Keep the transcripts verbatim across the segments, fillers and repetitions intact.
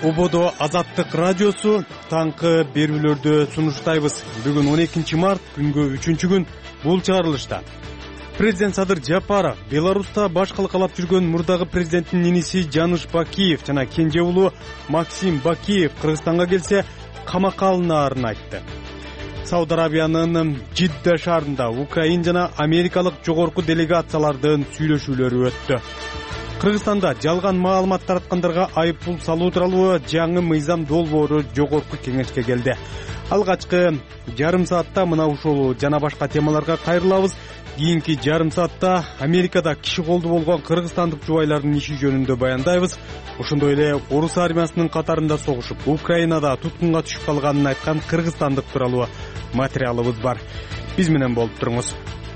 Ободо Азаттык радиосу таңкы берүүлөрдү сунуштайбыз. Бүгүн он экинчи март күнгө үчүнчү күн. Бул чыгарылышта президент Садыр Жапаров, Беларуста баш калкалап жүргөн мурдагы президенттин иниси Жаныш Бакиев жана кенже уулу Максим Бакиев Кыргызстанга келсе камакка алынаарын айтты. Сауд Арабиянын Жидда шаарында Украин жана америкалык жогорку делегациялардын сүйлөшүүлөрү өттү. Кыргызстанда жалган маалымат тараткандарга айып пул салуу тууралуу жаңы мыйзам долбоору жогорку кеңешке келди. Алгачкы жарым саатта мына ушул жана башка темаларга кайрылабыз. Кийинки жарым саатта Америкада киши колду болгон кыргызстандык жубайлардын иши жөнүндө баяндайбыз. Ошондой эле орус армиясынын катарында согушуп, Украинада туткунга түшүп калганын айткан кыргызстандык тууралуу материалыбыз бар. Биз менен болуп туруңуз.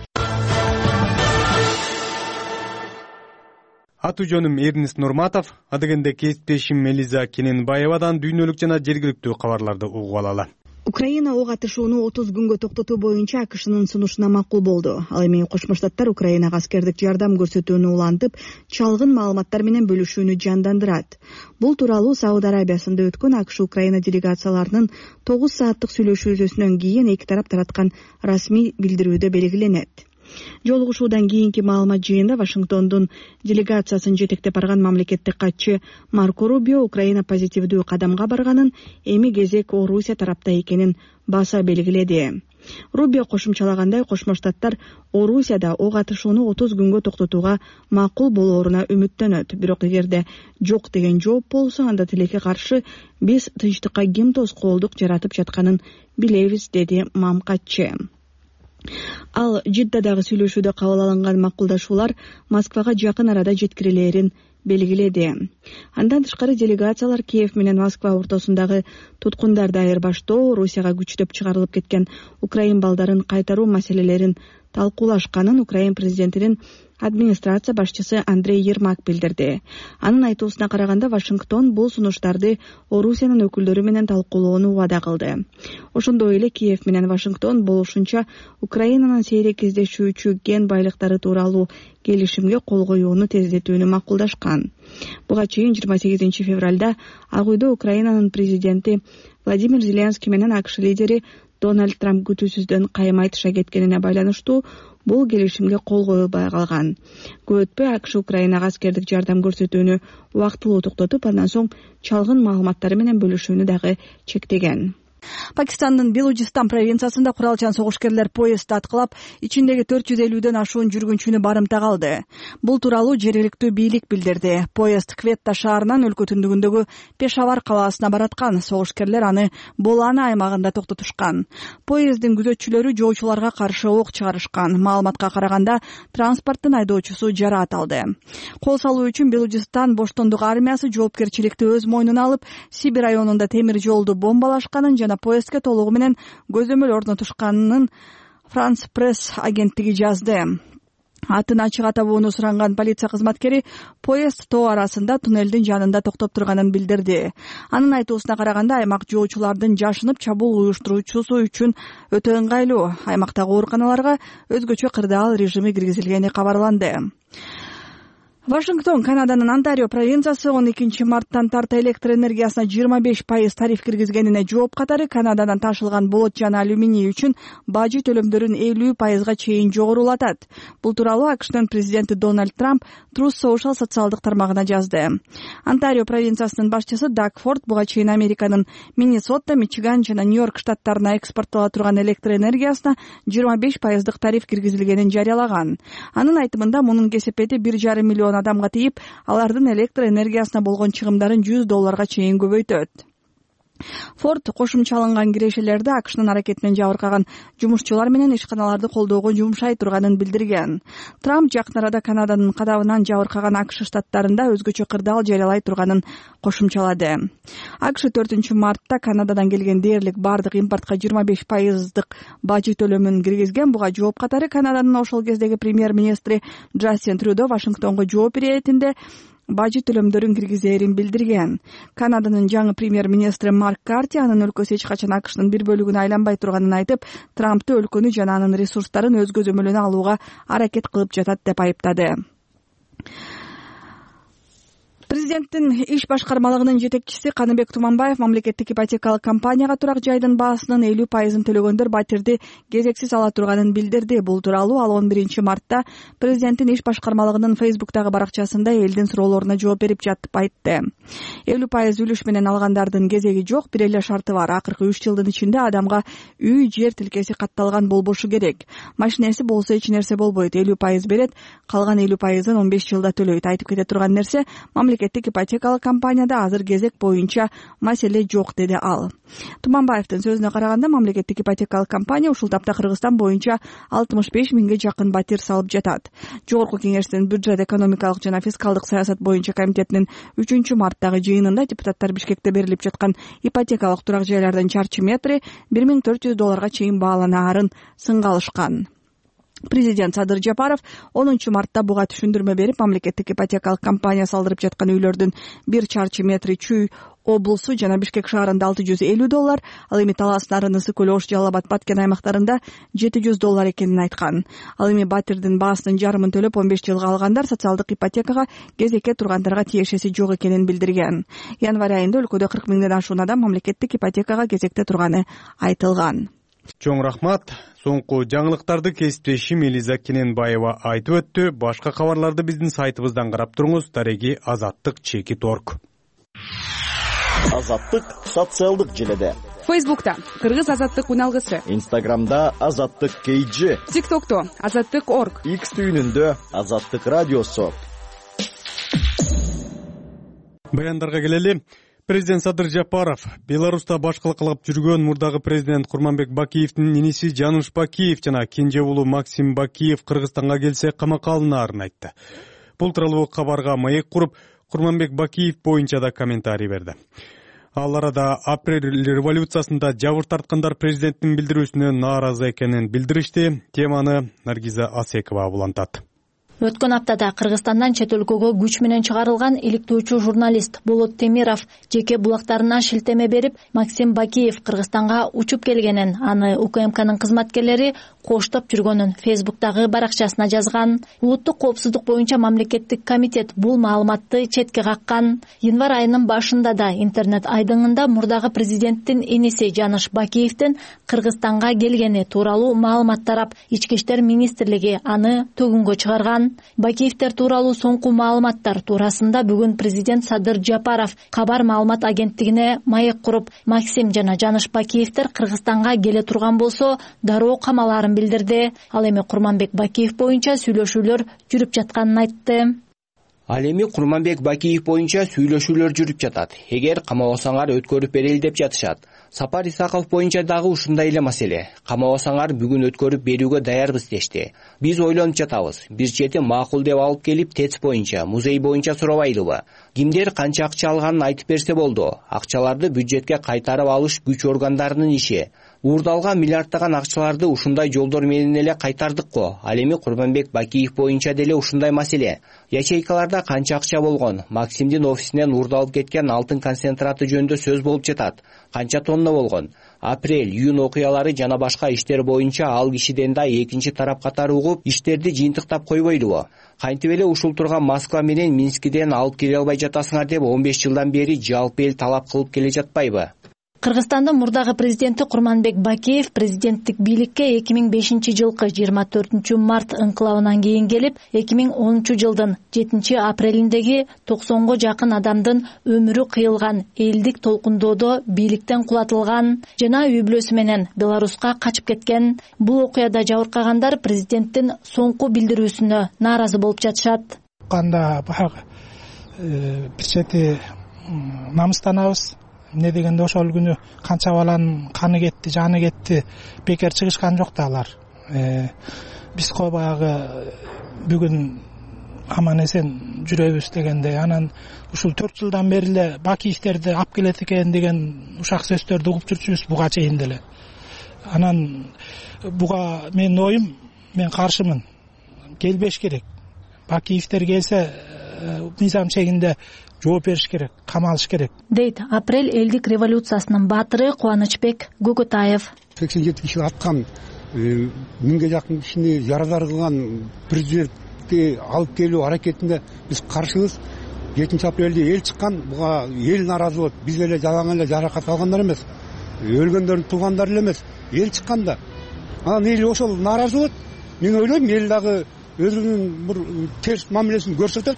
Аты жөнүм Эрнис Нурматов, адегенде кесиптешим Элиза Кененбаевадан дүйнөлүк жана жергиликтүү кабарларды угуп алалы. Украина ок атышууну отуз күнгө токтотуу боюнча АКШнын сунушуна макул болду. Ал эми Кошмо Штаттар Украинага аскердик жардам көрсөтүүнү улантып, чалгын маалыматтар менен бөлүшүүнү жандандырат. Бул тууралуу Сауд Арабиясында өткөн АКШ Украина делегацияларынын тогуз сааттык сүйлөшүүсүнөн кийин эки тарап тараткан расмий билдирүүдө белгиленет. Жолугушуудан кийинки маалымат жыйында Вашингтондун делегациясын жетектеп барган мамлекеттик катчы Марко Рубио Украина позитивдүү кадамга барганын, эми кезек Орусия тарапта экенин баса белгиледи. Рубио кошумчалагандай, Кошмо Штаттар Орусияда ок атышууну отуз күнгө токтотууга макул болооруна үмүттөнөт. Бирок эгерде жок деген жооп болсо, анда тилекке каршы биз тынчтыкка ким тоскоолдук жаратып жатканын билебиз, деди мамкатчы. Ал Жиддадагы сүйлөшүүдө кабыл алынган макулдашуулар Москвага жакын арада жеткирилерин белгиледи. Андан тышкары делегациялар Киев менен Москва ортосундагы туткундарды айырбаштоо, Русияга күчтөп чыгарылып кеткен украин балдарын кайтаруу маселелерин талкуулашканын Украин президентинин администрация башчысы Андрей Ермак билдирди. Анын айтуусуна караганда, Вашингтон бул сунуштарды Орусиянын өкүлдөрү менен талкуулоону убада кылды. Ошондой эле Киев менен Вашингтон болушунча Украинанын сейрек кездешүүчү кен байлыктары тууралуу келишимге кол коюуну тездетүүнү макулдашкан. Буга чейин жыйырма сегизинчи февралда Ак үйдө Украинанын президенти Владимир Зеленский менен АКШ лидери Дональд Трамп күтүүсүздөн кайма айтыша кеткенине байланыштуу бул келишимге кол коюлбай калган. Көп өтпөй АКШ Украинага аскердик жардам көрсөтүүнү убактылуу токтотуп, андан соң чалгын маалыматтары менен бөлүшүүнү дагы чектеген. Пакистандын Белужистан провинциясында куралчан согушкерлер поездди аткылап, ичиндеги төрт жүз элүүдөн ашуун жүргүнчүнү барымта калды. Бул тууралуу жергиликтүү бийлик билдирди. Поезд Кветта шаарынан өлкө түндүгүндөгү Пешавар калаасына бараткан. Согушкерлер аны Болана аймагында токтотушкан. Поезддин күзөтчүлөрү жоочуларга каршы ок чыгарышкан. Маалыматка караганда, транспорттун айдоочусу жараат алды. Кол салуу үчүн Белужистан боштондук армиясы жоопкерчиликти өз мойнуна алып, Сибир районунда темир жолду бомбалашканын жана поездге толугу менен көзөмөл орнотушканын Франс пресс агенттиги жазды. Атын ачык атабоону суранган полиция кызматкери поезд тоо арасында туннелдин жанында токтоп турганын билдирди. Анын айтуусуна караганда, аймак жоочулардын жашынып чабуул уюштуруучусу үчүн өтө ыңгайлуу. Аймактагы ооруканаларга өзгөчө кырдаал режими киргизилгени кабарланды. Вашингтон Канаданын Онтарио провинциясы он экинчи марттан тарта электр энергиясына жыйырма беш пайыз тариф киргизгенине жооп катары Канададан ташылган болот жана алюминий үчүн бажы төлөмдөрүн элүү пайызга чейин жогорулатат. Бул тууралуу АКШнын президенти Дональд Трамп Truth Social социалдык тармагына жазды. Онтарио провинциясынын башчысы Даг Форд буга чейин Американын Миннесота, Мичиган жана Нью-Йорк штаттарына экспорттола турган электр энергиясына жыйырма беш пайыздык тариф киргизилгенин жарыялаган. Анын айтымында, мунун кесепети бир жарым миллион адамга тийип, алардын электр энергиясына болгон чыгымдарын жүз долларга чейин көбөйтөт. Форд кошумчаланган кирешелерди АКШнын аракетинен жабыркаган жумушчулар менен ишканаларды колдоого жумшай турганын билдирген. Трамп жакын арада Канаданын кадабынан жабыркаган АКШ штаттарында өзгөчө кырдаал жарыялай турганын кошумчалады. АКШ төртүнчү мартта Канададан келген дээрлик бардык импортко жыйырма беш пайыздык бажы төлөмүн киргизген. Буга жооп катары Канаданын ошол кездеги премьер-министри Джастин Трюдо Вашингтонго жооп иретинде бажы төлөмдөрүн киргизээрин билдирген. Канаданын жаңы премьер-министри Марк Карти анын өлкөсү эч качан АКШнын бир бөлүгүнө айланбай турганын айтып, Трампты өлкөнү жана анын ресурстарын өз көзөмөлүнө алууга аракет кылып жатат деп айыптады. Президенттин иш башкармалыгынын жетекчиси Каныбек Туманбаев мамлекеттик ипотекалык компанияга турак жайдын баасынын элүү пайызын төлөгөндөр батирди кезексиз ала турганын билдирди. Бул тууралуу ал он биринчи мартта президенттин иш башкармалыгынын Фейсбуктагы баракчасында элдин суроолоруна жооп берип жатып айтты. элүү пайыз үлүш менен алгандардын кезеги жок, бир эле шарты бар. Акыркы үч жылдын ичинде адамга үй, жер тилкеси катталган болбошу керек. Машинеси болсо эч нерсе болбойт. элүү пайыз берет, калган элүү пайызын он беш жылда төлөйт. Айтып кете турган нерсе, мамлекеттик ипотекалык компанияда азыр кезек боюнча маселе жок, деди ал. Туманбаевдин сөзүнө караганда, мамлекеттик ипотекалык компания ушул тапта Кыргызстан боюнча алтымыш беш миңге жакын батир салып жатат. Жогорку кеңештин бюджет, экономикалык жана фискалдык саясат боюнча комитетинин үчүнчү марттагы жыйынында депутаттар Бишкекте берилип жаткан ипотекалык турак жайлардын чарчы метри бир миң төрт жүз долларга чейин бааланаарын сынга алышкан. Президент Садыр Жапаров онунчу мартта буга түшүндүрмө берип, мамлекеттик ипотекалык компания салдырып жаткан үйлөрдүн бир чарчы метри Чүй облусу жана Бишкек шаарында алты жүз элүү доллар, ал эми Талас, Нарын, Ысык көл, Ош, Жалал Абад, Баткен аймактарында жети жүз доллар экенин айткан. Ал эми батирдин баасынын жарымын төлөп он беш жылга алгандар социалдык ипотекага кезекке тургандарга тиешеси жок экенин билдирген. Январь айында өлкөдө кырк миңден ашуун адам мамлекеттик ипотекага кезекте турганы айтылган. Чоң рахмат. Соңку жаңылыктарды кесиптешим Элиза Кененбаева айтып өттү. Башка кабарларды биздин сайтыбыздан карап туруңуз. Тареги Азаттык чекит точка орг. Азаттык социалдык желеде. Фейсбукта Кыргыз Азаттык уналгысы. Инстаграмда Азаттык кейджи. ТикТокто Азаттык точка орг. Икс түйүнүндө Азаттык радиосу. Баяндарга келели. Президент Садыр Жапаров Беларуста башкылык кылып жүргөн мурдагы президент Курманбек Бакиевдин иниси Жаныш Бакиев жана кенже уулу Максим Бакиев Кыргызстанга келсе камакка алынаарын айтты. Бул тууралуу кабарга маек куруп, Курманбек Бакиев боюнча да комментарий берди. Ал арада апрель революциясында жабыр тарткандар президенттин билдирүүсүнө нааразы экенин билдиришти. Теманы Наргиза Асекова улантат. Өткөн аптада Кыргызстандан чет өлкөгө күч менен чыгарылган иликтөөчү журналист Болот Темиров жеке булактарына шилтеме берип, Максим Бакиев Кыргызстанга учуп келгенин, аны УКМКнын кызматкерлери коштоп жүргөнүн Фейсбуктагы баракчасына жазган. Улуттук коопсуздук боюнча мамлекеттик комитет бул маалыматты четке каккан. Январь айынын башында да интернет айдыңында мурдагы президенттин иниси Жаныш Бакиевдин Кыргызстанга келгени тууралуу маалымат тарап, Ички иштер министрлиги аны төгүнгө чыгарган. Бакиевтер тууралуу соңку маалыматтар туурасында бүгүн президент Садыр Жапаров кабар маалымат агенттигине маек куруп, Максим жана Жаныш Бакиевтер Кыргызстанга келе турган болсо дароо камалаарын билдирди. Ал эми Курманбек Бакиев боюнча сүйлөшүүлөр жүрүп жатканын айтты. Ал эми Курманбек Бакиев боюнча сүйлөшүүлөр жүрүп жатат. Эгер камабасаңар өткөрүп берели деп жатышат. Сапар Исаков боюнча дагы ушундай эле маселе. Камабасаңар бүгүн өткөрүп берүүгө даярбыз дешти. Биз ойлонуп жатабыз. Бир чети макул деп алып келип, ТЭЦ боюнча, музей боюнча сурабайлыбы? Кимдер канча акча алганын айтып берсе болду. Акчаларды бюджетке кайтарып алыш күч органдарынын иши. Уурдалган миллиардтаган акчаларды ушундай жолдор менен эле кайтардык го. Ал эми Курманбек Бакиев боюнча деле ушундай маселе. Ячейкаларда канча акча болгон? Максимдин офисинен уурдалып кеткен алтын концентраты жөнүндө сөз болуп жатат. Канча тонна болгон? Апрель, июнь окуялары жана башка иштер боюнча ал кишиден да экинчи тарап катары угуп, иштерди жыйынтыктап койбойлубу? Кантип эле ушул турган Москва менен Минскиден алып келе албай жатасыңар деп он беш жылдан бери жалпы эл талап кылып келе жатпайбы? Кыргызстандын мурдагы президенти Курманбек Бакиев президенттик бийликке эки миң бешинчи жылкы жыйырма төртүнчү март ыңкылабынан кийин келип, эки миң онунчу жылдын жетинчи апрелиндеги токсонго жакын адамдын өмүрү кыйылган элдик толкундоодо бийликтен кулатылган жана үй бүлөсү менен Беларуска качып кеткен. Бул окуяда жабыркагандар президенттин соңку билдирүүсүнө нааразы болуп жатышат. Канда баягы бир чети намыстанабыз. Эмне дегенде ошол күнү канча баланын каны кетти, жаны кетти, бекер чыгышкан жок да алар. Биз кой баягы бүгүн аман эсен жүрөбүз дегенде, анан ушул төрт жылдан бери эле Бакиевтерди алып келет экен деген ушак сөздөрдү угуп жүрчүбүз буга чейин деле. Анан буга менин оюм, мен каршымын. Келбеш керек. Бакиевтер келсе мыйзам чегинде жооп бериш керек, камалыш керек, дейт апрель элдик революциясынын баатыры Кубанычбек Гөгөтаев. сексен жети киши аткан, миңге жакын кишини ярадар кылган президентти алып келүү аракетине биз каршыбыз. жетинчи апрелде эл чыккан, буга эл нааразы болот. Биз эле жалаң эле жаракат алгандар эмес, өлгөндөрдүн туугандары эле эмес, эл чыкканда. Анан эл ошол нааразы болот. Мен ойлойм, эл дагы өзүнүн бир терс мамилесин көрсөтөт.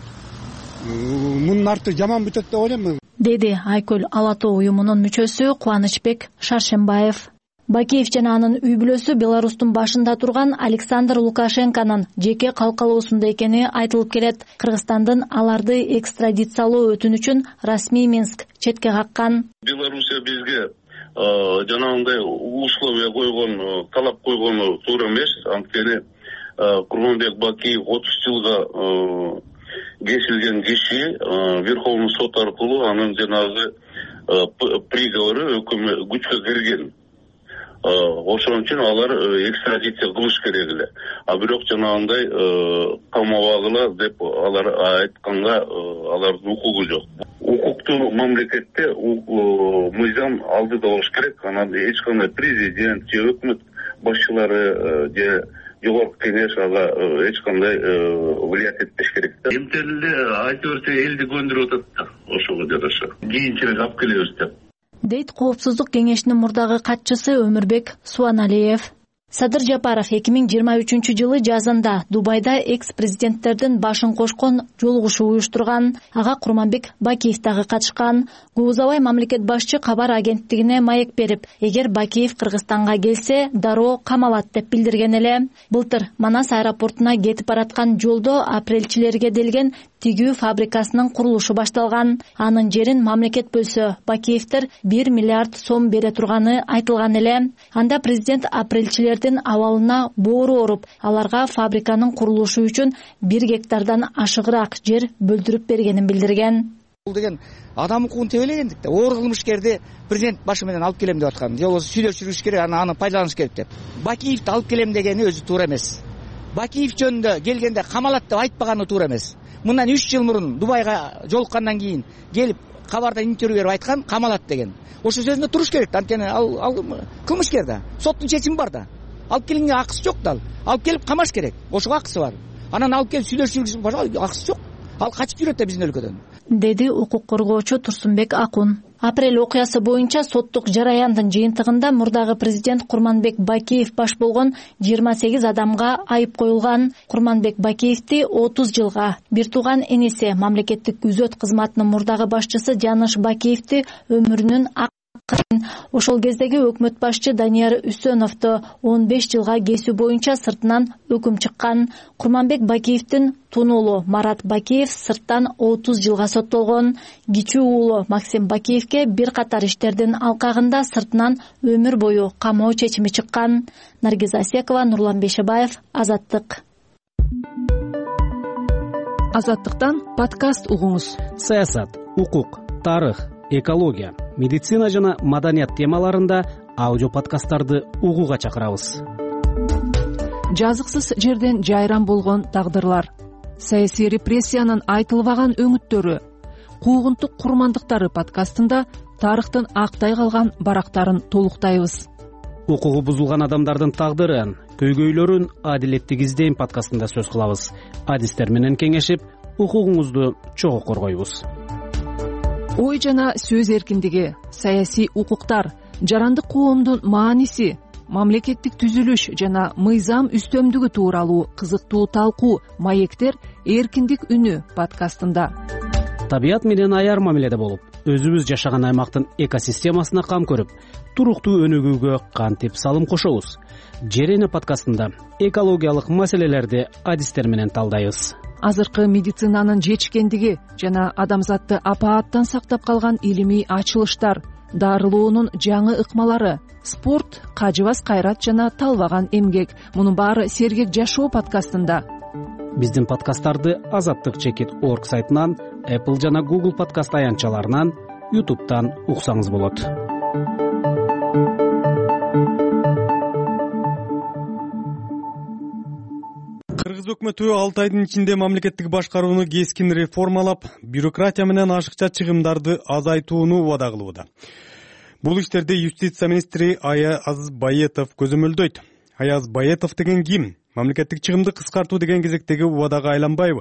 Мунун арты жаман бүтөт деп ойлойм, деди Айкөл Ала Тоо уюмунун мүчөсү Кубанычбек Шаршембаев. Бакиев жана анын үй бүлөсү Беларустун башында турган Александр Лукашенконун жеке калкалоосунда экени айтылып келет. Кыргызстандын аларды экстрадициялоо өтүнүчүн расмий Минск четке каккан. Белоруссия бизге жанагындай условия койгон, талап койгону туура эмес. Анткени Курманбек Бакиев отуз жылга кесилген киши Верховный сот аркылуу анын жанагы приговору өкмөт күчкө кирген. Ошон үчүн алар экстрадиция кылыш керек эле. А бирок жанагындай камабагыла деп алар айтканга алардын укугу жок. Укукту мамлекетте мыйзам алдыда болуш керек. Анан эч кандай президент же өкмөт башчылары же жогорку кеңеш ага эч кандай влиять этпеш керек да. Эмтелде айта берсе элди көндүрүп атат ошого жараша. Кийинчерээк алып келебиз деп. дейт Коопсуздук кеңешинин мурдагы катчысы Өмүрбек Суаналиев. Садыр Жапаров эки миң жыйырма үчүнчү жылы жазында Дубайда экс-президенттердин башын кошкон жолугушуу уюштурган. Ага Курманбек Бакиев дагы катышкан. Куузабай мамлекет башчы кабар агенттигине маек берип, эгер Бакиев Кыргызстанга келсе, дароо камалат деп билдирген эле. Былтыр Манас аэропортуна кетип бараткан жолдо апрелчилерге делген тигүү фабрикасынын курулушу башталган. Анын жерин мамлекет бөлсө, Бакиевтер бир миллиард сом бере турганы айтылган эле. Анда президент апрелчилердин абалына боору оруп, аларга фабриканын курулушу үчүн бир гектардан ашыгыраак жер бөлдүрүп бергенин билдирген. Бул деген адам укугун тебелегендик да, оор кылмышкерди президент башы менен алып келем деп аткан. Же болбосо сүйлөшүш керек, аны пайдаланыш керек деп. Бакиевди алып келем дегени өзү туура эмес. Бакиев жөнүндө келгенде камалат деп айтпаганы туура эмес. Мындан үч жыл мурун Дубайга жолуккандан кийин келип кабарда интервью берип айткан камалат деген. Ошо сөзүндө туруш керек. Анткени ал, ал кылмышкер да. Соттун чечими бар да. Алып келгенге акысы жок да. Алып келип камаш керек. Ошого акысы бар. Анан алып келип сүйлөшүш акысы жок. Ал качып жүрөт да биздин өлкөдөн. Деди укук коргоочу Турсунбек Акун. Апрель окуясы боюнча соттук жараяндын жыйынтыгында мурдагы президент Курманбек Бакиев баш болгон жыйырма сегиз адамга айып коюлган. Курманбек Бакиевди отуз жылга, бир тууган энеси мамлекеттик күзөт кызматынын мурдагы башчысы Жаныш Бакиевди өмүрүнүн ошол кездеги өкмөт башчы Данияр Үсөновду он беш жылга кесүү боюнча сыртынан өкүм чыккан. Курманбек Бакиевдин тун уулу Марат Бакиев сырттан отуз жылга соттолгон. Кичүү уулу Максим Бакиевге бир катар иштердин алкагында сыртынан өмүр бою камоо чечими чыккан. Наргиз Асекова, Нурлан Бешебаев, Азаттык. Азаттыктан подкаст угуңуз. Саясат, укук, тарых, экология, медицина жана маданият темаларында аудио подкасттарды угууга чакырабыз. Жазыксыз жерден жайран болгон тагдырлар, саясий репрессиянын айтылбаган өңүттөрү, куугунтук курмандыктары подкастында тарыхтын актай калган барактарын толуктайбыз. Укугу бузулган адамдардын тагдырын, көйгөйлөрүн адилеттик издейм подкастында сөз кылабыз. Адистер менен кеңешип, укугуңузду чогуу коргойбуз. Ой жана сөз эркиндиги, саясий укуктар, жарандык коомдун мааниси, мамлекеттик түзүлүш жана мыйзам үстөмдүгү тууралуу кызыктуу талкуу маектер эркиндик үнү подкастында. Табият менен аяр мамиледе болуп, өзүбүз жашаган аймактын экосистемасына кам көрүп, туруктуу өнүгүүгө кантип салым кошобуз. Жерене подкастында экологиялык маселелерди адистер менен талдайбыз. Азыркы медицинанын жетишкендиги жана адамзатты апааттан сактап калган илимий ачылыштар, дарылоонун жаңы ыкмалары, спорт, кажыбас кайрат жана талбаган эмгек. Мунун баары Сергек жашоо подкастында. Биздин подкасттарды Азаттык чекит орг сайтынан, Apple жана Google подкаст аянтчаларынан, YouTube'тан уксаңыз болот. Кыргыз өкмөтү алты айдын ичинде мамлекеттик башкарууну кескин реформалап, бюрократия менен ашыкча чыгымдарды азайтууну убада кылууда. Бул иштерди юстиция министри Аяз Баетов көзөмөлдөйт. Аяз Баетов деген ким? Мамлекеттик чыгымды кыскартуу деген кезектеги убадага айланбайбы?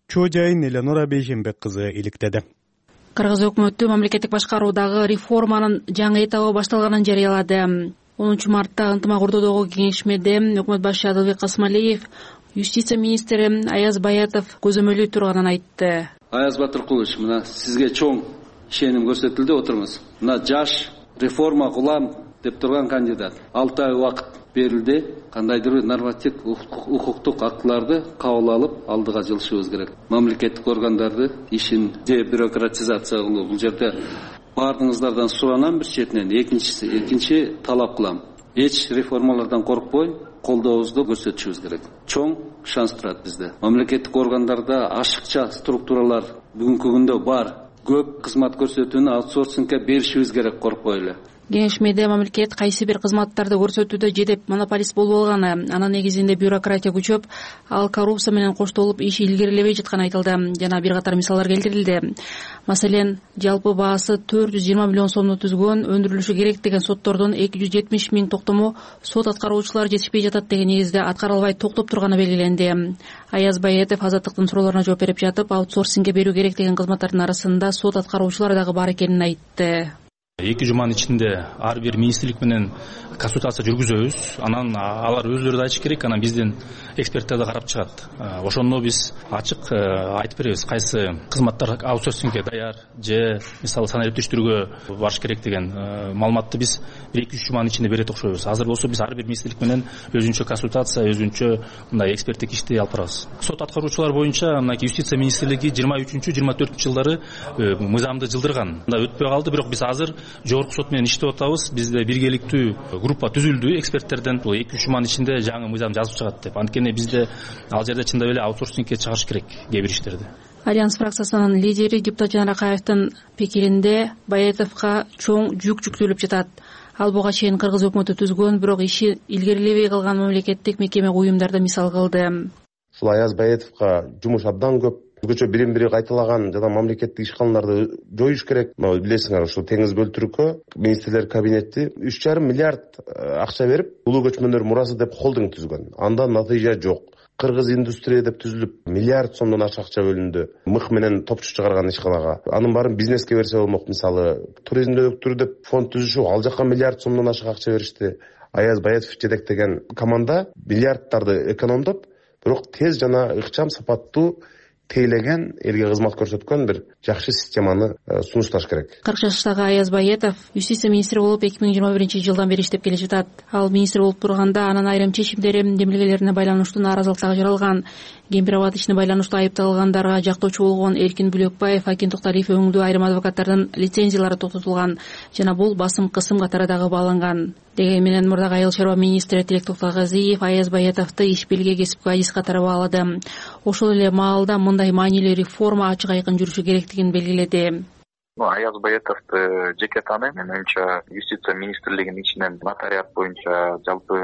чоо жайын Элеонора Бейшенбек кызы иликтеди. Кыргыз өкмөтү мамлекеттик башкаруудагы реформанын жаңы этабы башталганын жарыялады. онунчу мартта ынтымак ордодогу кеңешмеде өкмөт башчы Адылбек Касмалиев юстиция министри Аяз Баятов көзөмөлү турганын айтты. Аяз Батыркулович, мына сизге чоң ишеним көрсөтүлдү, отуруңуз. Мына жаш реформа кылам деп турган кандидат. алты ай убакыт берилди. Кандайдыр бир нормативдик укуктук актыларды кабыл алып алдыга жылышыбыз керек. Мамлекеттик органдарды ишин же бюрократизация кылуу. Бул жерде бардыңыздардан суранам бир четинен, экинчиси, экинчи талап кылам. Эч реформалардан коркпой, колдообузду көрсөтүшүбүз керек. Чоң шанс турат бизде. Мамлекеттик органдарда ашыкча структуралар бүгүнкү күндө бар. Көп кызмат көрсөтүүнү аутсорсингге беришибиз керек, коркпой эле. Кеңешмеде мамлекет кайсы бир кызматтарды көрсөтүүдө жедеп монополист болуп алганы, анын негизинде бюрократия күчөп, ал коррупция менен коштолуп иши илгерилебей жатканы айтылды жана бир катар мисалдар келтирилди. Маселен, жалпы баасы төрт жүз жыйырма миллион сомду түзгөн, өндүрүлүшү керек деген соттордун эки жүз жетимиш миң токтому сот аткаруучулар жетишпей жатат деген негизде аткарылбай токтоп турганы белгиленди. Аяз Баятов Азаттыктын суроолоруна жооп берип жатып, аутсорсингге берүү керек деген кызматтардын арасында сот аткаруучулар дагы бар экенин айтты. эки жуманын ичинде ар бир министрлик менен консультация жүргүзөбүз. Анан алар өзүлөрү да айтыш керек, анан биздин эксперттер да карап чыгат. Ошондо биз ачык айтып беребиз, кайсы кызматтар аутсорсингге даяр же мисалы санариптештирүүгө барыш керек деген маалыматты биз бир эки үч жуманын ичинде берет окшойбуз. Азыр болсо биз ар бир министрлик менен өзүнчө консультация, өзүнчө мындай эксперттик ишти алып барабыз. Сот аткаруучулар боюнча мына юстиция министрлиги жыйырма үчүнчү жыйырма төртүнчү жылдары мыйзамды жылдырган. Мында өтпөй калды, бирок биз азыр жогорку сот менен иштеп атабыз. Бизде биргеликтүү группа түзүлдү эксперттерден. Бул эки үч жуманын ичинде жаңы мыйзам жазып чыгат деп. Анткени бизде ал жерде чындап эле аутсорсингге чыгарыш керек кээ бир иштерди. Альянс фракциясынын лидери депутат Жанар Акаевдин пикиринде Баятовго чоң жүк жүктөлүп жатат. Ал буга чейин кыргыз өкмөтү түзгөн, бирок иши илгерилебей калган мамлекеттик мекеме уюмдарды мисал кылды. Ушул Аяз Баятовго жумуш абдан көп. Өзгөчө бирин бири кайталаган жана мамлекеттик ишканаларды жоюш керек. Мына билесиңер, ушул теңиз бөлтүрүккө министрлер кабинети үч жарым миллиард акча берип, улуу көчмөндөр мурасы деп холдинг түзгөн. Андан натыйжа жок. Кыргыз индустрия деп түзүлүп, миллиард сомдон ашык акча бөлүндү. Мык менен топчу чыгарган ишканага. Анын баарын бизнеске берсе болмок. Мисалы, туризмди өнүктүрүү деп фонд түзүшүп, ал жакка миллиард сомдон ашык акча беришти. Аяз Баятов жетектеген команда миллиарддарды экономдоп, бирок тез жана ыкчам, сапаттуу тейлеген, элге кызмат көрсөткөн бир жакшы системаны сунушташ керек. кырк жаштагы Аяз Баятов юстиция министри болуп эки миң жыйырма биринчи жылдан бери иштеп келе жатат. Ал министр болуп турганда анын айрым чечимдери демилгелерине байланыштуу нааразылык дагы жаралган. Гемпирабад ишине байланыштуу айыпталгандарга жактоочу болгон Эркин Бүлөкбаев, Акин Токталиев өңдүү айрым адвокаттардын лицензиялары токтотулган жана бул басым кысым катары дагы бааланган. Деген менен мурдагы айыл чарба министри Тилек Токтогазиев Аяз Баятовду иш белге кесипкө адис катары баалады. Ошол эле маалда мындай маанилүү реформа ачык айкын жүрүшү керектигин белгиледи. Аяз Баятовду жеке тааныйм. Мен оюмча юстиция министрлигинин ичинен нотариат боюнча жалпы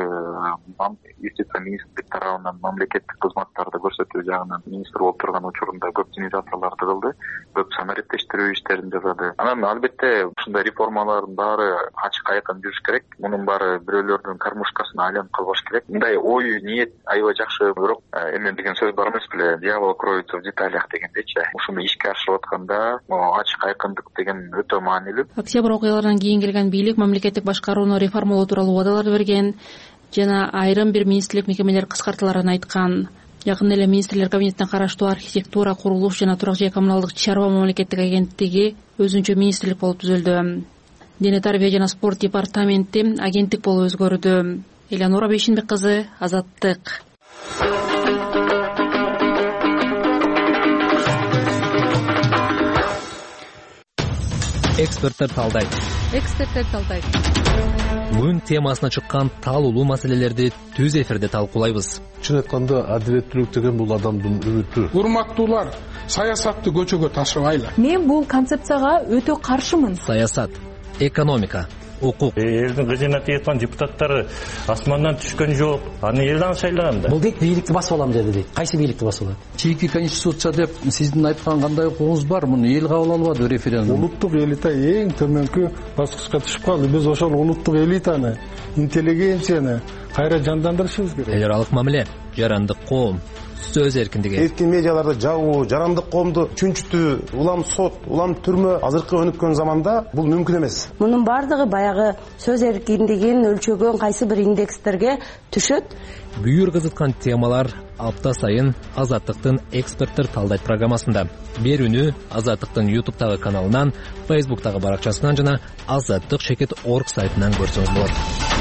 юстиция министрлик тарабынан мамлекеттик кызматтарды көрсөтүү жагынан министр болуп турган учурунда көп инициацияларды кылды, көп санариптештирүү иштерин жасады. Анан албетте ушундай реформалардын баары ачык айкын жүрүш керек. Мунун баары бирөөлөрдүн кармушкасына айланып калбаш керек. Мындай ой, ниет аябай жакшы, бирок эме деген сөз бар эмес беле, дьявол кроется в деталях дегендейчи. Ушуну ишке ашырып атканда ачык айкын деген өтө маанилүү. Октябрь окуяларынан кийин келген бийлик мамлекеттик башкарууну реформалоо тууралуу убадалар берген жана айрым бир министрлик мекемелер кыскартыларын айткан. Жакында эле министрлер кабинетине караштуу архитектура, курулуш жана турак жай коммуналдык чарба мамлекеттик агенттиги өзүнчө министрлик болуп түзүлдү. Дене тарбия жана спорт департаменти агенттик болуп өзгөрдү. Элеонора Бейшенбек кызы, Азаттык. Эксперттер талдайт. Эксперттер талдайт. Бүгүн темасына чыккан таалуулуу маселелерди түз эфирде талкуулайбыз. Чын айтканда адилеттүүлүк деген бул адамдын үмүтү. Урматтуулар, саясатты көчөгө ташыбайлы. Мен бул концепцияга өтө каршымын. Саясат, экономика, укук. Элдин кызына тийаткан депутаттары асмандан түшкөн жок. Аны элден шайлаган да. Бул дейт бийликти басып алам деди дейт. Кайсы бийликти басып алат? Чийки конституция деп сиздин айткан кандай укугуңуз бар? Муну эл кабыл албады референдум. Улуттук элита эң төмөнкү баскычка түшүп калды. Биз ошол улуттук элитаны, интеллигенцияны кайра жандандырышыбыз керек. Эл аралык мамиле, жарандык коом, сөз эркиндиги. Эркин медиаларды жабуу, жарандык коомду чүнчүтүү, улам сот, улам түрмө азыркы өнүккөн заманда бул мүмкүн эмес. Мунун бардыгы баягы сөз эркиндигин өлчөгөн кайсы бир индекстерге түшөт. Бүйүр кызыткан темалар апта сайын Азаттыктын эксперттер талдайт программасында. Берүүнү Азаттыктын ютубтагы каналынан, фейсбуктагы баракчасынан жана азаттык чекит точка орг сайтынан көрсөңүз болот.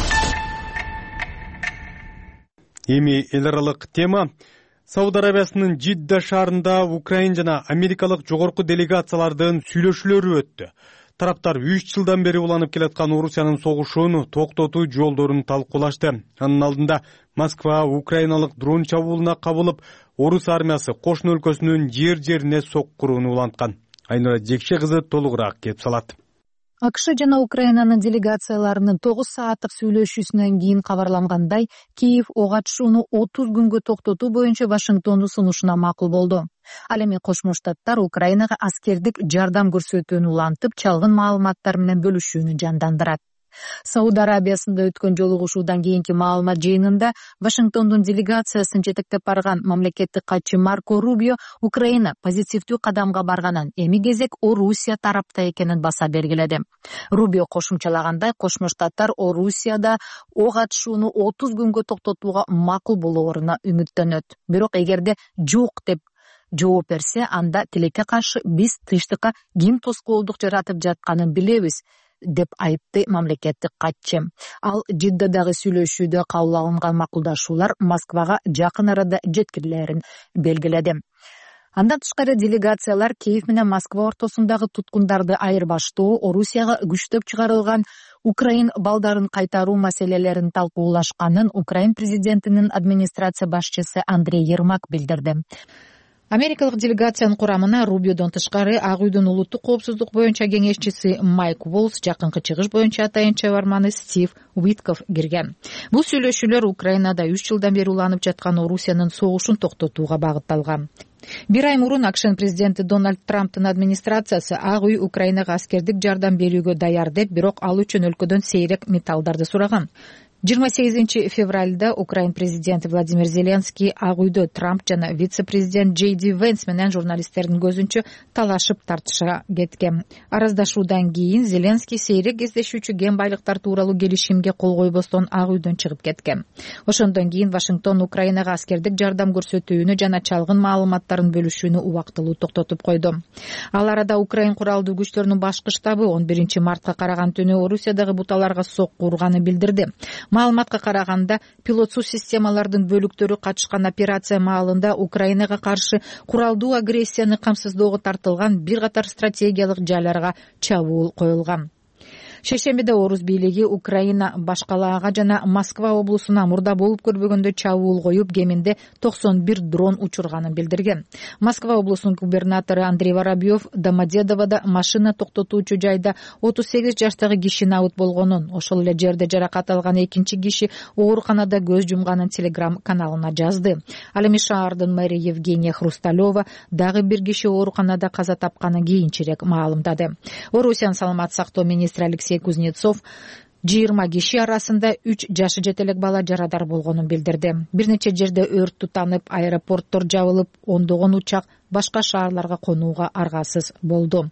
Эми эл аралык тема. Сауд Арабиясынын Жидда шаарында Украин жана америкалык жогорку делегациялардын сүйлөшүүлөрү өттү. Тараптар үч жылдан бери уланып келаткан Орусиянын согушун токтотуу жолдорун талкуулашты. Анын алдында Москва украиналык дрон чабуулуна кабылып, Орус армиясы кошуна өлкөсүнүн жер-жерине соккурууну уланткан. Айнура Жекше кызы толугураак кеп салат. АКШ жана Украинанын делегацияларынын тогуз сааттык сүйлөшүүсүнөн кийин кабарлангандай, Киев ок атышууну отуз күнгө токтотуу боюнча Вашингтондун сунушуна макул болду. Ал эми Кошмо Штаттар Украинага аскердик жардам көрсөтүүнү улантып, чалгын маалыматтар менен бөлүшүүнү жандандырат. Сауд Арабиясында өткөн жолугушуудан кийинки маалымат жыйынында Вашингтондун делегациясын жетектеп барган мамлекеттик катчы Марко Рубио Украина позитивдүү кадамга барганын, эми кезек Орусия тарапта экенин баса бергиледи. Рубио кошумчалагандай, Кошмо Штаттар Орусияда ок атышууну отуз күнгө токтотууга макул болооруна үмүттөнөт. Бирок эгерде жок деп жооп берсе, анда тилекке каршы биз тынчтыкка ким тоскоолдук жаратып жатканын билебиз, деп айтты мамлекеттик катчы. Ал Жиддадагы сүйлөшүүдө кабыл алынган макулдашуулар Москвага жакын арада жеткирилерин белгиледи. Андан тышкары делегациялар Киев менен Москва ортосундагы туткундарды айырбаштоо, Орусияга күчтөп чыгарылган Украин балдарын кайтаруу маселелерин талкуулашканын Украин президентинин администрация башчысы Андрей Ермак билдирди. Америкалык делегациянын курамына Рубиодон тышкары Ак үйдүн улуттук коопсуздук боюнча кеңешчиси Майк Волс, жакынкы чыгыш боюнча атайын чабарманы Стив Уитков кирген. Бул сүйлөшүүлөр Украинада үч жылдан бери уланып жаткан Орусиянын согушун токтотууга багытталган. Бир ай мурун АКШнын президенти Дональд Трамптын администрациясы Ак үй Украинага аскердик жардам берүүгө даяр деп, бирок ал үчүн өлкөдөн сейрек металлдарды сураган. жыйырма сегизинчи февралда Украин президенти Владимир Зеленский Ак үйдө Трамп жана вице-президент Джей Ди Венс менен журналисттердин көзүнчө талашып тартышка кеткен. Араздашуудан кийин Зеленский сейрек кездешүүчү кен байлыктар тууралуу келишимге кол койбостон Ак үйдөн чыгып кеткен. Ошондон кийин Вашингтон Украинага аскердик жардам көрсөтүүнү жана чалгын маалыматтарын бөлүшүүнү убактылуу токтотуп койду. Ал арада Украин куралдуу күчтөрүнүн башкы штабы он биринчи мартка караган түнү Орусиядагы буталарга сокку урганын билдирди. Маалыматка караганда, пилотсуз системалардын бөлүктөрү катышкан операция маалында Украинага каршы куралдуу агрессияны камсыздоого тартылган бир катар стратегиялык жайларга чабуул коюлган. Шейшембиде Орус бийлиги Украина башкалаага жана Москва облусуна мурда болуп көрбөгөндөй чабуул коюп, кеминде токсон бир дрон учурганын билдирген. Москва облусунун губернатору Андрей Воробьев Домодедоводо машина токтотуучу жайда отуз сегиз жаштагы киши набыт болгонун, ошол эле жерде жаракат алган экинчи киши ооруканада көз жумганын Телеграм каналына жазды. Ал эми шаардын мэри Евгения Хрусталева дагы бир киши ооруканада каза тапканын кийинчерээк маалымдады. Орусиянын саламаттык сактоо министри Алексей Кузнецов жыйырма киши арасында үч жашы жете элек бала жарадар болгонун билдирди. Бир нече жерде өрт тутанып, аэропорттор жабылып, ондогон учак башка шаарларга конууга аргасыз болду.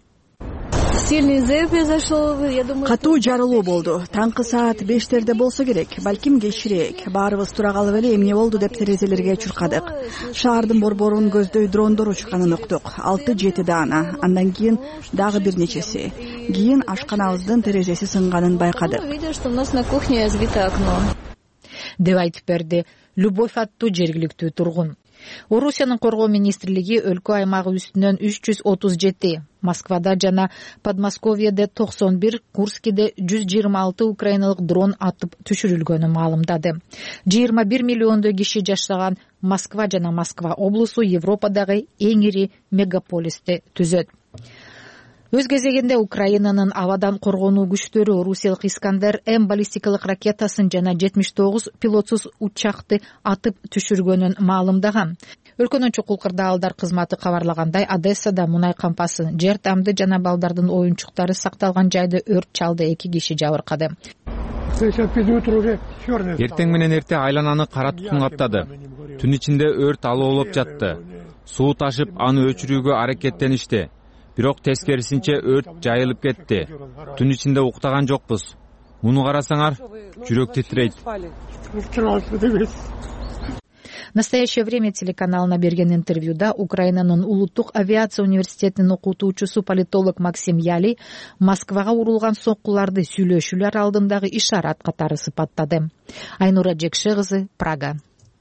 Катуу жарылуу болду. Таңкы саат бештерде болсо керек, балким кечирээк. Баарыбыз тура калып эле эмне болду деп терезелерге чуркадык. Шаардын борборун көздөй дрондор учканын уктук. алты жети даана. Андан кийин дагы бир нечеси. Кийин ашканабыздын терезеси сынганын байкадык. Деп айтып берди Любовь аттуу жергиликтүү тургун. Орусиянын коргоо министрлиги өлкө аймагы үстүнөн үч жүз отуз жети, Москвада жана Подмосковьеде токсон бир, Курскиде жүз жыйырма алты украиналык дрон атып түшүрүлгөнүн маалымдады. жыйырма бир миллиондой киши жашаган Москва жана Москва облусу Европадагы эң ири мегаполисти түзөт. Өз кезегинде Украинанын абадан коргонуу күчтөрү Орусиялык Искандер М баллистикалык ракетасын жана жетимиш тогуз пилотсуз учакты атып түшүргөнүн маалымдаган. Өлкөнүн чукул кырдаалдар кызматы кабарлагандай, Одессада мунай кампасы, жер тамды жана балдардын оюнчуктары сакталган жайды өрт чалды, эки киши жабыркады. Эртең менен эрте айлананы кара тутун каптады. түн ичинде өрт алоолоп жатты. Суу ташып аны өчүрүүгө аракеттеништи. Бирок тескерисинче өрт жайылып кетти. Түн ичинде уктаган жокпуз. Муну карасаңар, жүрөк титирейт. В настоящее время телеканалына берген интервьюда Украинанын улуттук авиация университетинин окутуучусу политолог Максим Яли Москвага урулган соккуларды сүйлөшүүлөр алдындагы ишарат катары сыпаттады. Айнура Жекше кызы, Прага.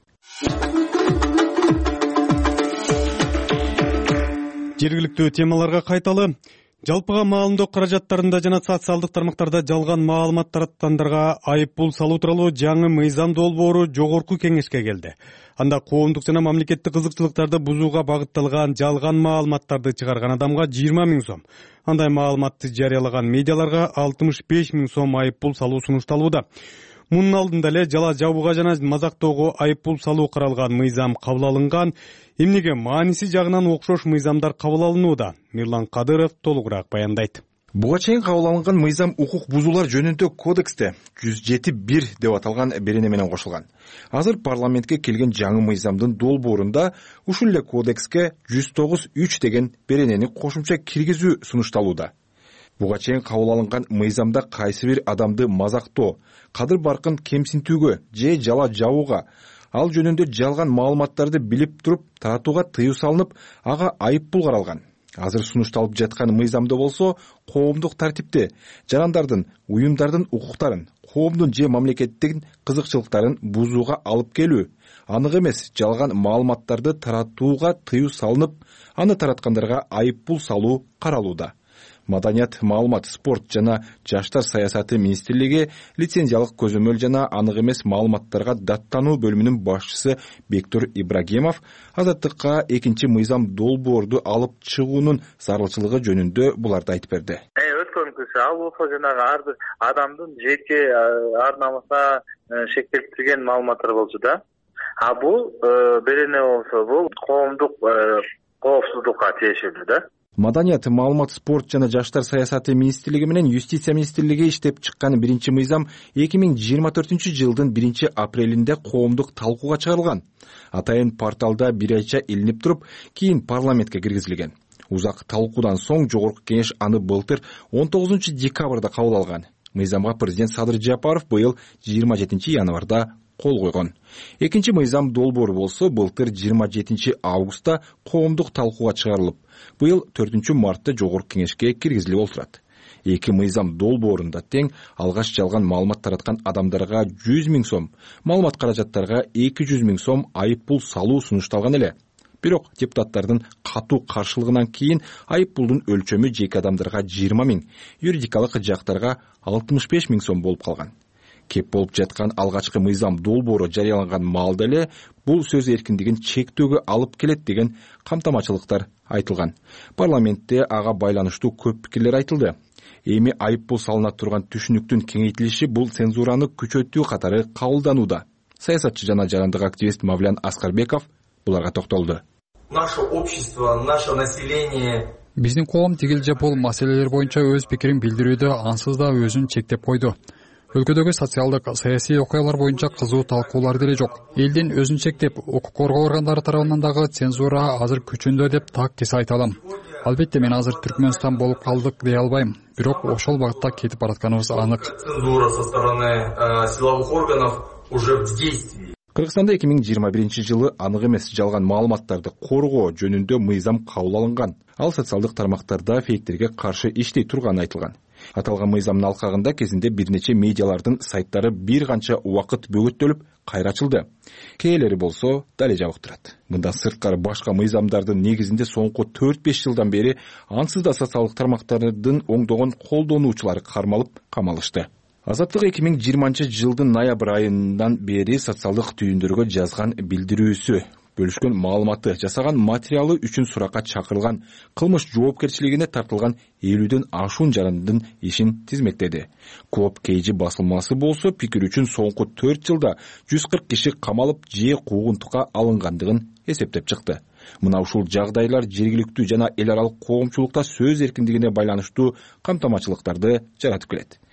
Жергиликтүү темаларга кайталы. Жалпыга маалымдоо каражаттарында жана социалдык тармактарда жалган маалымат тараткандарга айып пул салуу тууралуу жаңы мыйзам долбоору жогорку кеңешке келди. Анда коомдук жана мамлекеттик кызыкчылыктарды бузууга багытталган жалган маалыматтарды чыгарган адамга жыйырма миң сом, андай маалыматты жарыялаган медиаларга алтымыш беш миң сом айып пул салуу сунушталууда. Мунун алдында эле жала жабууга жана мазактоого айып пул салуу каралган мыйзам кабыл алынган. Эмнеге мааниси жагынан окшош мыйзамдар кабыл алынууда? Мирлан Кадыров толугураак баяндайт. Буга чейин кабыл алынган мыйзам укук бузуулар жөнүндө кодексте жүз жети бир деп аталган берене менен кошулган. Азыр парламентке келген жаңы мыйзамдын долбоорунда ушул эле кодекске жүз тогуз үч деген беренени кошумча киргизүү сунушталууда. Буга чейин кабыл алынган мыйзамда кайсы бир адамды мазактоо, кадыр баркын кемсинтүүгө же жала жабууга, ал жөнүндө жалган маалыматтарды билип туруп таратууга тыюу салынып, ага айып пул каралган. Азыр сунушталып жаткан мыйзамда болсо коомдук тартипти, жарандардын, уюмдардын укуктарын, коомдун же мамлекеттин кызыкчылыктарын бузууга алып келүү, анык эмес жалган маалыматтарды таратууга тыюу салынып, аны тараткандарга айып пул салуу каралууда. Маданият, маалымат, спорт жана жаштар саясаты министрлиги лицензиялык көзөмөл жана анык эмес маалыматтарга даттануу бөлүмүнүн башчысы Бектур Ибрагимов Азаттыкка экинчи мыйзам долбоорду алып чыгуунун зарылчылыгы жөнүндө буларды айтып берди. Өткөнкүсү ал болсо жанагы ар бир адамдын жеке ар намысына шектелтирген маалыматтар болчу да. А бул берене болсо бул коомдук коопсуздукка тиешелүү да. Маданият, маалымат, спорт жана жаштар саясаты министрлиги менен юстиция министрлиги иштеп чыккан биринчи мыйзам эки миң жыйырма төртүнчү жылдын биринчи апрелинде коомдук талкууга чыгарылган. Атайын порталда бир айча илинип туруп, кийин парламентке киргизилген. Узак талкуудан соң жогорку кеңеш аны былтыр он тогузунчу декабрда кабыл алган. Мыйзамга президент Садыр Жапаров быйыл жыйырма жетинчи январда кол койгон. Экинчи мыйзам долбоору болсо былтыр жыйырма жетинчи августта коомдук талкууга чыгарылып, быйыл төртүнчү мартта жогорку кеңешке киргизилип отурат. Эки мыйзам долбоорунда тең алгаш жалган маалымат тараткан адамдарга жүз миң сом, маалымат каражаттарга эки жүз миң сом айып пул салуу сунушталган эле. Бирок депутаттардын катуу каршылыгынан кийин айып пулдун өлчөмү жеке адамдарга жыйырма миң, юридикалык жактарга алтымыш беш миң сом болуп калган. Кеп болуп жаткан алгачкы мыйзам долбоору жарыяланган маалда эле бул сөз эркиндигин чектөөгө алып келет деген камтамачылыктар айтылган. Парламентте ага байланыштуу көп пикирлер айтылды. Эми айып пул салына турган түшүнүктүн кеңейтилиши бул цензураны күчөтүү катары кабылданууда. Саясатчы жана жарандык активист Мавлян Аскарбеков буларга токтолду. Наше общество, наше население Биздин коом тигил же бул маселелер боюнча өз пикирин билдирүүдө ансыз да өзүн чектеп койду. Өлкөдөгү социалдык, саясий окуялар боюнча кызуу талкуулар деле жок. Элдин өзүн чектеп, укук коргоо органдары тарабынан дагы цензура азыр күчүндө деп так кесе айта алам. Албетте мен азыр Түркмөнстан болуп калдык дей албайм. Бирок ошол багытта кетип баратканыбыз анык. Цензура со стороны силовых органов уже в действии. Кыргызстанда эки миң жыйырма биринчи жылы анык эмес жалган маалыматтарды коргоо жөнүндө мыйзам кабыл алынган. Ал социалдык тармактарда фейктерге каршы иштей турганы айтылган. Аталган мыйзамдын алкагында кезинде бир нече медиалардын сайттары бир канча убакыт бөгөттөлүп кайра ачылды. Кээлери болсо дале жабык турат. Мындан сырткары башка мыйзамдардын негизинде соңку төрт беш жылдан бери ансыз да социалдык тармактардын оңдогон колдонуучулары кармалып камалышты. Азаттык эки миң жыйырманчы жылдын ноябрь айынан бери социалдык түйүндөргө жазган билдирүүсү, бөлүшкөн маалыматы, жасаган материалы үчүн суракка чакырылган, кылмыш жоопкерчилигине тартылган элүүдөн ашуун жарандын ишин тизмектеди. Коп Кейжи басылмасы болсо пикир үчүн соңку төрт жылда жүз кырк киши камалып же куугунтукка алынгандыгын эсептеп чыкты. Мына ушул жагдайлар жергиликтүү жана эл аралык коомчулукта сөз эркиндигине байланыштуу камтамачылыктарды жаратып келет.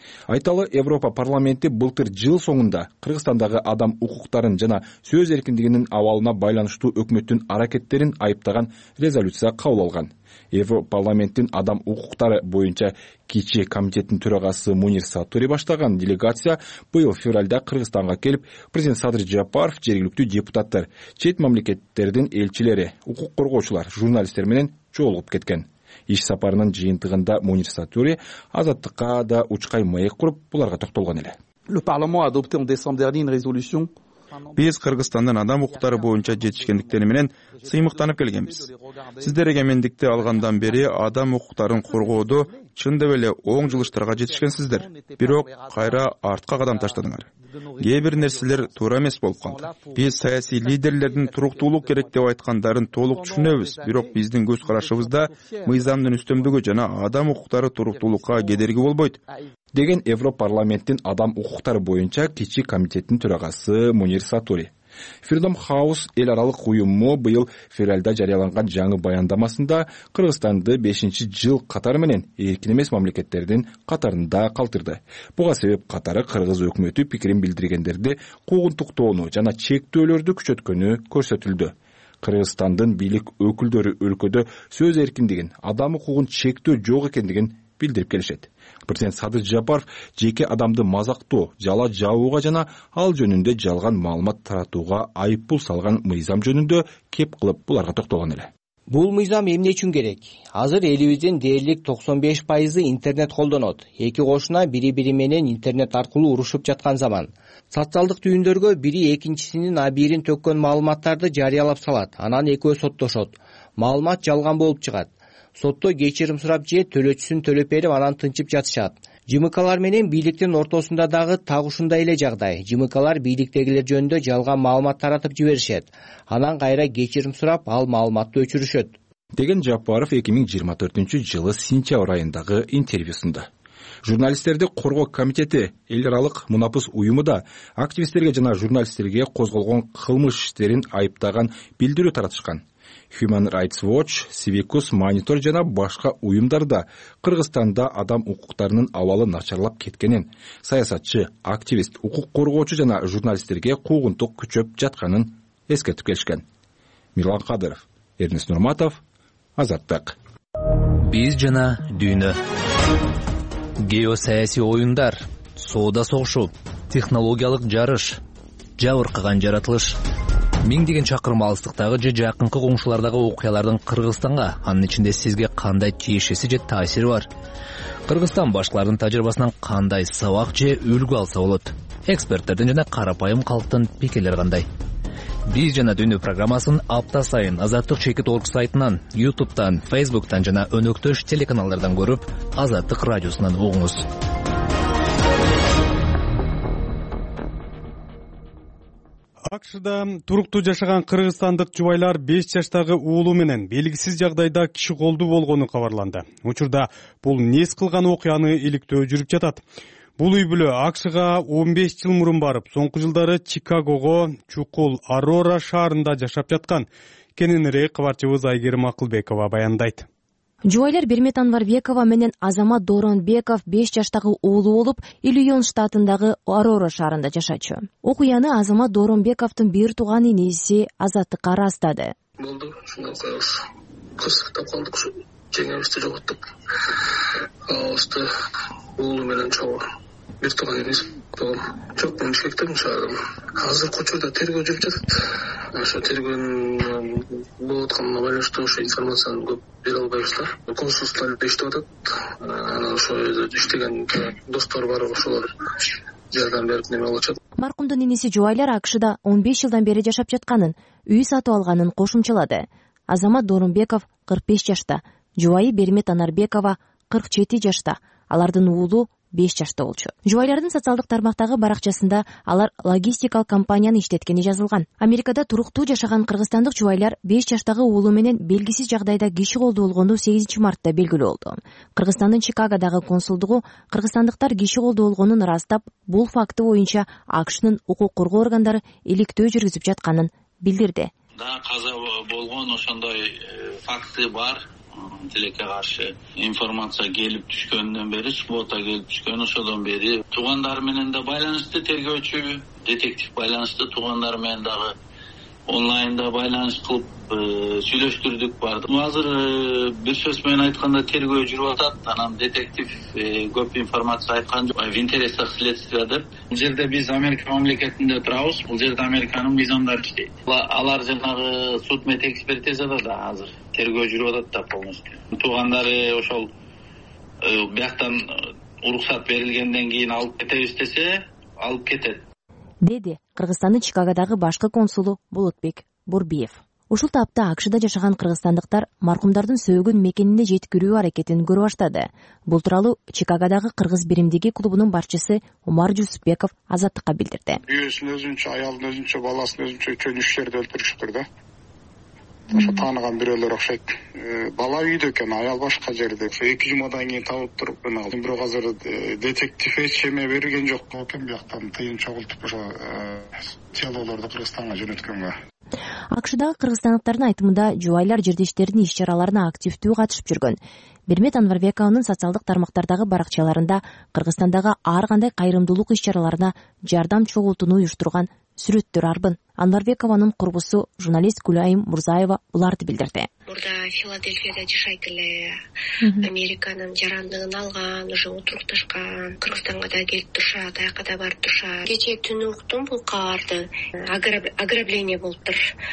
Айталы, Европа парламенти былтыр жыл соңунда Кыргызстандагы адам укуктарын жана сөз эркиндигинин абалына байланыштуу өкмөттүн аракеттерин айыптаган резолюция кабыл алган. Европа парламенттин адам укуктары боюнча кичи комитеттин төрагасы Мунир Сатури баштаган делегация быйыл февралда Кыргызстанга келип, президент Садыр Жапаров, жергиликтүү депутаттар, чет мамлекеттердин элчилери, укук коргоочулар, журналисттер менен жолугуп кеткен. Иш сапарынын жыйынтыгында Мунир Сатури азаттыкка да учкай маек куруп, буларга токтолгон эле. Le Parlement a adopté en décembre dernier une résolution. Биз Кыргызстандын адам укуктары боюнча жетишкендиктери менен сыймыктанып келгенбиз. Сиздер эгемендикти алгандан бери адам укуктарын коргоодо чындап эле оң жылыштарга жетишкенсиздер. Бирок кайра артка кадам таштадыңар. Кээ бир нерселер туура эмес болуп калды. Биз саясий лидерлердин туруктуулук керек деп айткандарын толук түшүнөбүз, бирок биздин көз карашыбызда мыйзамдын үстөмдүгү жана адам укуктары туруктуулукка кедерги болбойт деген Европарламенттин адам укуктары боюнча кичи комитеттин төрагасы Мунир Сатури. Freedom House эл аралык уюму быйыл февралда жарыяланган жаңы баяндамасында Кыргызстанды бешинчи жыл катары менен эркин эмес мамлекеттердин катарында калтырды. Буга себеп катары Кыргыз өкмөтү пикирин билдиргендерди куугунтуктоону жана чектөөлөрдү күчөткөнү көрсөтүлдү. Кыргызстандын бийлик өкүлдөрү өлкөдө сөз эркиндигин, адам укугун чектөө жок экендигин билдирип келишет. Президент Садыр Жапаров жеке адамды мазактоо, жала жабууга жана ал жөнүндө жалган маалымат таратууга айыппул салган мыйзам жөнүндө кеп кылып буларга токтолгон эле. Бул мыйзам эмне үчүн керек? Азыр элибиздин дээрлик токсон беш пайызы интернет колдонот. Эки кошуна бири-бири менен интернет аркылуу урушуп жаткан заман. Социалдык түйүндөргө бири экинчисинин абийирин төккөн маалыматтарды жарыялап салат. Анан экөө соттошот. Маалымат жалган болуп чыгат. Сотто кечирим сурап же төлөөчүсүн төлөп берип анан тынчып жатышат. ЖМКлар менен бийликтин ортосунда дагы так ушундай эле жагдай. ЖМКлар бийликтегилер жөнүндө жалган маалымат таратып жиберишет. Анан кайра кечирим сурап, ал маалыматты өчүрүшөт. Деген Жапаров эки миң жыйырма төртүнчү жылы сентябрь айындагы интервьюсунда. Журналисттерди коргоо комитети эл аралык мунапыс уюму да активисттерге жана журналисттерге козголгон кылмыш иштерин айыптаган билдирүү таратышкан. Human Rights Watch, Civicus Monitor жана башка уюмдарда Кыргызстанда адам укуктарынын абалы начарлап кеткенин, саясатчы, активист, укук коргоочу жана журналисттерге куугунтук күчөп жатканын эскертип келишкен. Мирлан Кадыров, Эрнест Нурматов, Азаттык. Биз жана дүйнө. Геосаясий оюндар, соода согушу, технологиялык жарыш, жабыркаган жаратылыш. Миңдеген чакырым алыстыктагы же жакынкы коңшулардагы окуялардын Кыргызстанга, анын ичинде сизге кандай тиешеси же таасири бар? Кыргызстан башкалардын тажрыйбасынан кандай сабак же үлгү алса болот? Эксперттердин жана карапайым калктын пикирлери кандай? Биз жана дүйнө программасын апта сайын Азаттык чекит точка орг сайтынан, ютубтан, фейсбуктан жана өнөктөш телеканалдардан көрүп, Азаттык радиосунан угуңуз. Акшда туруктуу жашаган кыргызстандык жубайлар беш жаштагы уулу менен белгисиз жагдайда киши колдуу болгону кабарланды. Учурда бул нес кылган окуяны иликтөө жүрүп жатат. Бул үй бүлө Акшга он беш жыл мурун барып, соңку жылдары Чикагого, чукул Аррора шаарында жашап жаткан. Кененирээк кабарчыбыз Айгерим Акылбекова баяндайт. Жубайлар Бермет Анварбекова менен Азамат Дооронбеков беш жаштагы уулу болуп, Иллинойс штатындагы Аррора шаарында жашачу. Окуяны Азамат Дооронбековдун бир тууган инеси Азаттыкка ырастады. Болду, ушундай окуябыз. Кырсыктап калдык, ушу жеңебизди жоготтук. Алысты уулу менен чогуу бир тууган инеси болгон. Жок, мен шектем шаардым. Азыркы учурда тергөө жүрүп жатат. Ошо тергөөнүн болуп атканына байланыштуу ошо информацияны көп бере албайбыздар. Консулстволор иштеп атат. Анан ошо жерде иштеген достор бар, ошолор жардам берип неме болушат. Маркумдун инеси жубайлар Акшда он беш жылдан бери жашап жатканын, үй сатып алганын кошумчалады. Азамат Дооронбеков кырк беш жашта, жубайы Бермет Анарбекова кырк жети жашта, алардын уулу беш жашта болчу. Жубайлардын социалдык тармактагы баракчасында алар логистикалык компанияны иштеткени жазылган. Америкада туруктуу жашаган кыргызстандык жубайлар беш жаштагы уулу менен белгисиз жагдайда киши колдуу болгону сегизинчи мартта белгилүү болду. Кыргызстандын Чикагодагы консулдугу кыргызстандыктар киши колдуу болгонун ырастап, бул факты боюнча Акшнын укук коргоо органдары иликтөө жүргүзүп жатканын билдирди. Да, каза болгон ошондой факты бар. тилекке каршы информация келип түшкөндөн бери, суббота келип түшкөн, ошодон бери туугандары менен да байланышты, тергөөчү детектив байланышты, туугандары менен дагы онлайнда байланыш кылып сүйлөштүрдүк барды. Азыр бир сөз менен айтканда тергөө жүрүп атат. Анан детектив көп информация айткан жок. В интересах следствия деп. Бул жерде биз Америка мамлекетинде турабыз. Бул жерде Американын мыйзамдары иштейт. Алар жанагы суд мет экспертизада да азыр тергөө жүрүп атат да полностью. Туугандары ошол бияктан уруксат берилгенден кийин алып кетебиз десе, алып кетет, деди Кыргызстандын Чикагодагы башкы консулу Болотбек Борбиев. Ушул тапта АКШда жашаган кыргызстандыктар маркумдардын сөөгөн мекенине жеткирүү аракетин көрө баштады. Бул тууралуу Чикагодагы кыргыз биримдиги клубунун башчысы Умар Жусупбеков Азаттыкка билдирди. Үйөсүн өзүнчө, аялын өзүнчө, баласын өзүнчө чөөн үч жерде өлтүрүштүр да. Ошо тааныган бирөөлөр окшойт. Бала үйдө экен, аял башка жерде. эки жумадан кийин табылып туруп, бирок азыр детектив эч эме берген жок экен, бияктан тыйын чогултуп ошо телолорду Кыргызстанга жөнөткөнгө. АКШдагы кыргызстандыктардын айтымында жубайлар жердештердин иш-чараларына активдүү катышып жүргөн. Бермет Анварбекованын социалдык тармактардагы баракчаларында Кыргызстандагы ар кандай кайрымдуулук иш-чараларына жардам чогултууну уюштурган сүрөттөр арбын. Анварбекованын курбусу журналист Гүлайым Мурзаева буларды билдирди. Мурда Филадельфияда жашайт эле. Американын жарандыгын алган, уже отурукташкан. Кыргызстанга да келип турушат, аяка да барып турушат. Кечээ түнү уктум бул кабарды. Ограбление болуптур.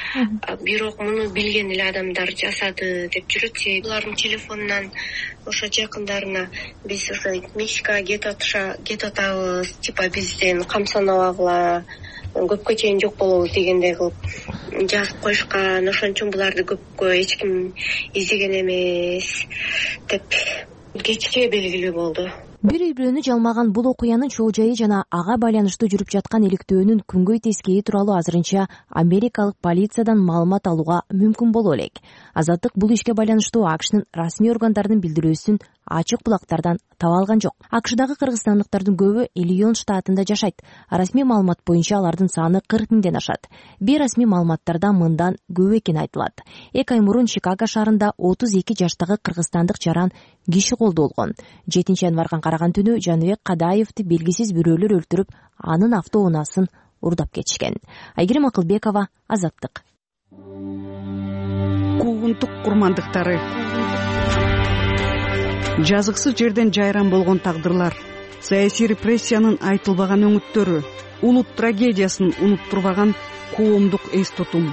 Бирок муну билген эле адамдар жасады деп жүрөт. Булардын телефонунан ошо жакындарына биз ошо Мексикага кетип атабыз, типа бизден камсанабагыла, көпкө чейин жок болобуз дегендей кылып жазып коюшкан. Ошон үчүн буларды көпкө эч ким издеген эмес деп кечке белгилүү болду. Бири бирөөнү жалмаган бул окуянын чоо жайы жана ага байланыштуу жүрүп жаткан иликтөөнүн күнгөй тескейи тууралуу азырынча америкалык полициядан маалымат алууга мүмкүн боло элек. Азаттык бул ишке байланыштуу АКШнын расмий органдарынын билдирүүсүн ачык булактардан таба алган жок. АКШдагы кыргызстандыктардын көбү Иллинойс штатында жашайт. Расмий маалымат боюнча алардын саны кырк миңден ашат. Бейрасмий маалыматтарда мындан көп экени айтылат. Эки ай мурун Чикаго шаарында отуз эки жаштагы кыргызстандык жаран киши колдо болгон. жетинчи январга караган түнү Жаныбек Кадаевди белгисиз бирөөлөр өлтүрүп, анын автоунаасын урдап кетишкен. Айгерим Акылбекова, Азаттык. Куугунтук курмандыктары. Жазыксыз жерден жайран болгон тагдырлар, саясий репрессиянын айтылбаган өңүттөрү, улут трагедиясын унуттурбаган коомдук эс тутум.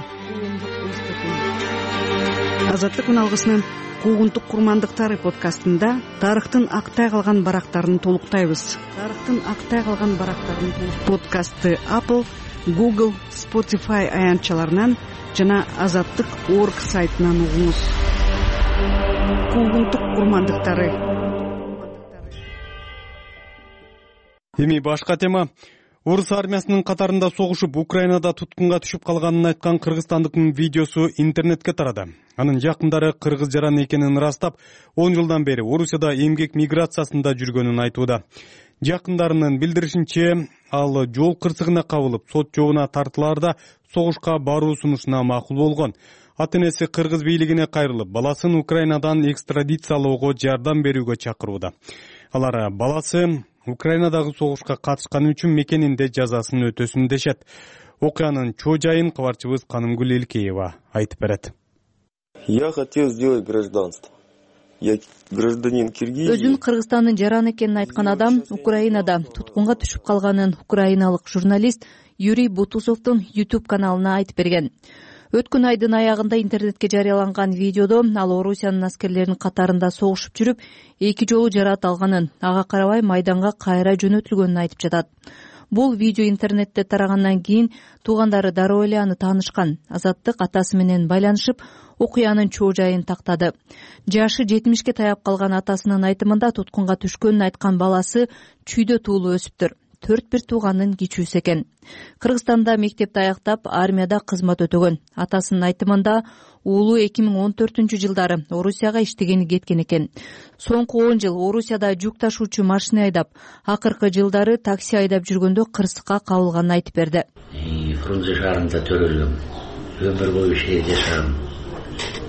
Азаттык үналгысынын Куугунтук курмандыктары подкастында тарыхтын актай калган барактарын толуктайбыз. Тарыхтын актай калган барактарын подкастты Apple, Google, Spotify аянтчаларынан жана азаттык точка орг сайтынан угуңуз. Куугунтук курмандыктары. Эми башка тема. Орус армиясынын катарында согушуп Украинада туткунга түшүп калганын айткан кыргызстандыктын видеосу интернетке тарады. Анын жакындары кыргыз жаран экенин ырастап, он жылдан бери Орусияда эмгек миграциясында жүргөнүн айтууда. Жакындарынын билдиришинче, ал жол кырсыгына кабылып, сот жообуна тартылаарда согушка баруу сунушуна макул болгон. Ата-энеси кыргыз бийлигине кайрылып, баласын Украинадан экстрадициялоого жардам берүүгө чакырууда. Алар баласы Украинадагы согушка катышканы үчүн мекенинде жазасын өтөсүн дешет. Окуянын чоо жайын кабарчыбыз Канымгүл Элкеева айтып берет. Я хотел сделать гражданство. Я гражданин Киргизии. Өзүн Кыргызстандын жараны экенин айткан адам Украинада туткунга түшүп калганын украиналык журналист Юрий Бутусовдун YouTube каналына айтып берген. Өткөн айдын аягында интернетке жарыяланган видеодо ал Орусиянын аскерлеринин катарында согушуп жүрүп, эки жолу жараат алганын, ага карабай майданга кайра жөнөтүлгөнүн айтып жатат. Бул видео интернетте тарагандан кийин туугандары дароо эле аны таанышкан. Азаттык атасы менен байланышып, окуянын чоо жайын тактады. Жашы жетимишке таяп калган атасынын айтымында туткунга түшкөнүн айткан баласы чүйдө туулуу өсүптүр. Төрт бир тууганын кичүүсү экен. Кыргызстанда мектепти аяктап, армияда кызмат өтөгөн. Атасынын айтымында уулу эки миң он төртүнчү жылдары Орусияга иштегени кеткен экен. Соңку он жыл Орусияда жүк ташуучу машина айдап, акыркы жылдары такси айдап жүргөндө кырсыкка кабылганын айтып берди. Фрунзе шаарында төрөлгөм. Өмүр бою шейде жашагам.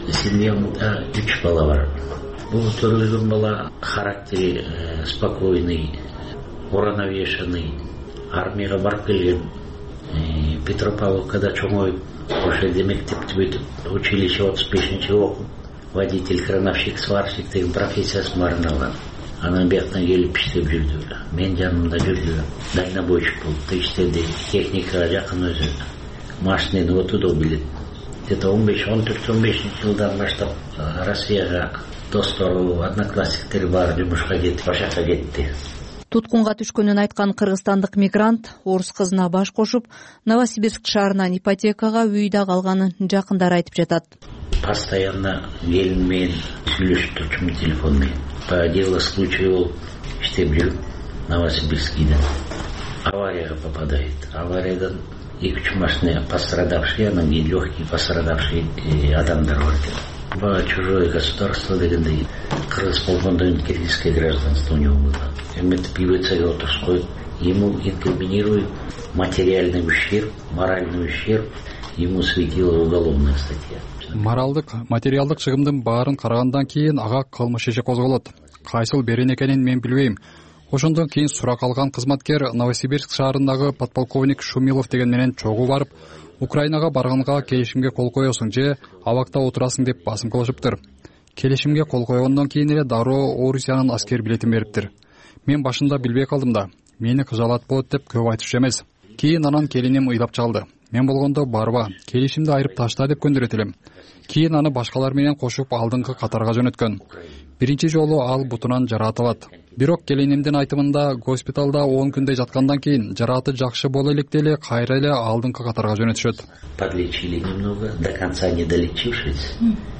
Семьямда үч бала бар. Бул төрөлгөн бала характери спокойный, уравновешенный, армияга барып келген, Петропавловкада чоңоюп, ошол жерде мектепти бүтүп, училище отуз бешинчи окуп, водитель, крановщик, сварщик деген профессиясын баарын алган. Анан бияктан келип иштеп жүрдү. Мен жанымда жүрдү. Дальнобойщик болуп иштеди. Техникага жакын өзү. Машинени отуду билет. Где-то он беш он төрт он бешинчи жылдан баштап Россияга достору, одноклассниктери бар жумушка кетип, башакка кетти. Туткунга түшкөнүн айткан кыргызстандык мигрант орус кызына баш кошуп, Новосибирск шаарынан ипотекага үйдө калганын жакындары айтып жатат. Постоянно келин менен сүйлөшүп турчумун телефон менен. По делу случая болуп иштеп жүрүп, Новосибирскийден аварияга попадает. Авариядан эки-үч машина пострадавшие, анан кийин легкий пострадавшие адамдар бар экен. Баа чужое государство дегендей, кыргыз болгондон кийин киргизское гражданство у него было. Эметип ИВЦге отурушуп коюп, ему инкриминируют материальный ущерб, моральный ущерб, ему светила уголовная статья. Моралдык, материалдык чыгымдын баарын карагандан кийин ага кылмыш иши козголот. Кайсыл берен экенин мен билбейм. Ошондон кийин сурак алган кызматкер Новосибирск шаарындагы подполковник Шумилов деген менен чогуу барып, Украинага барганга келишимге кол коесуң же абакта отурасың деп басым кылышыптыр. Келишимге кол койгондон кийин эле дароо Орусиянын аскер билетин бериптир. Мен башында билбей калдым да, мени кыжалат болот деп көп айтышчу эмес. Кийин анан келиним ыйлап чалды. Мен болгондо барба, келишимди айырып ташта деп көндүрөт элем. Кийин аны башкалар менен кошуп алдыңкы катарга жөнөткөн. Биринчи жолу ал бутунан жаратылат. Бирок келинимдин айтымында госпиталда он күндөй жаткандан кийин жараты жакшы боло электе эле кайра эле алдыңкы катарга жөнөтүшөт. Подлечили немного, до конца не долечившись,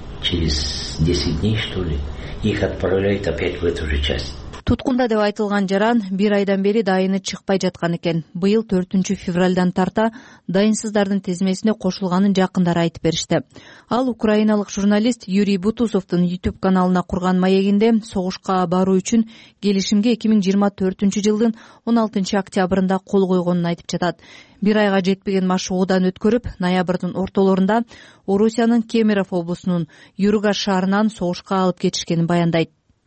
через десять дней, что ли, их отправляют опять в эту же часть. Туткунда деп айтылган жаран бир айдан бери дайыны чыкпай жаткан экен. Быйыл төртүнчү февралдан тарта дайынсыздардын тизмесине кошулганын жакындары айтып беришти. Ал украиналык журналист Юрий Бутусовдун YouTube каналына курган маегинде согушка баруу үчүн келишимге эки миң жыйырма төртүнчү жылдын он алтынчы октябрында кол койгонун айтып жатат. Бир айга жетпеген машыгуудан өткөрүп, ноябрдын ортолорунда Орусиянын Кемерово облусунун Юргаш шаарынан согушка алып кетишкенин баяндайт.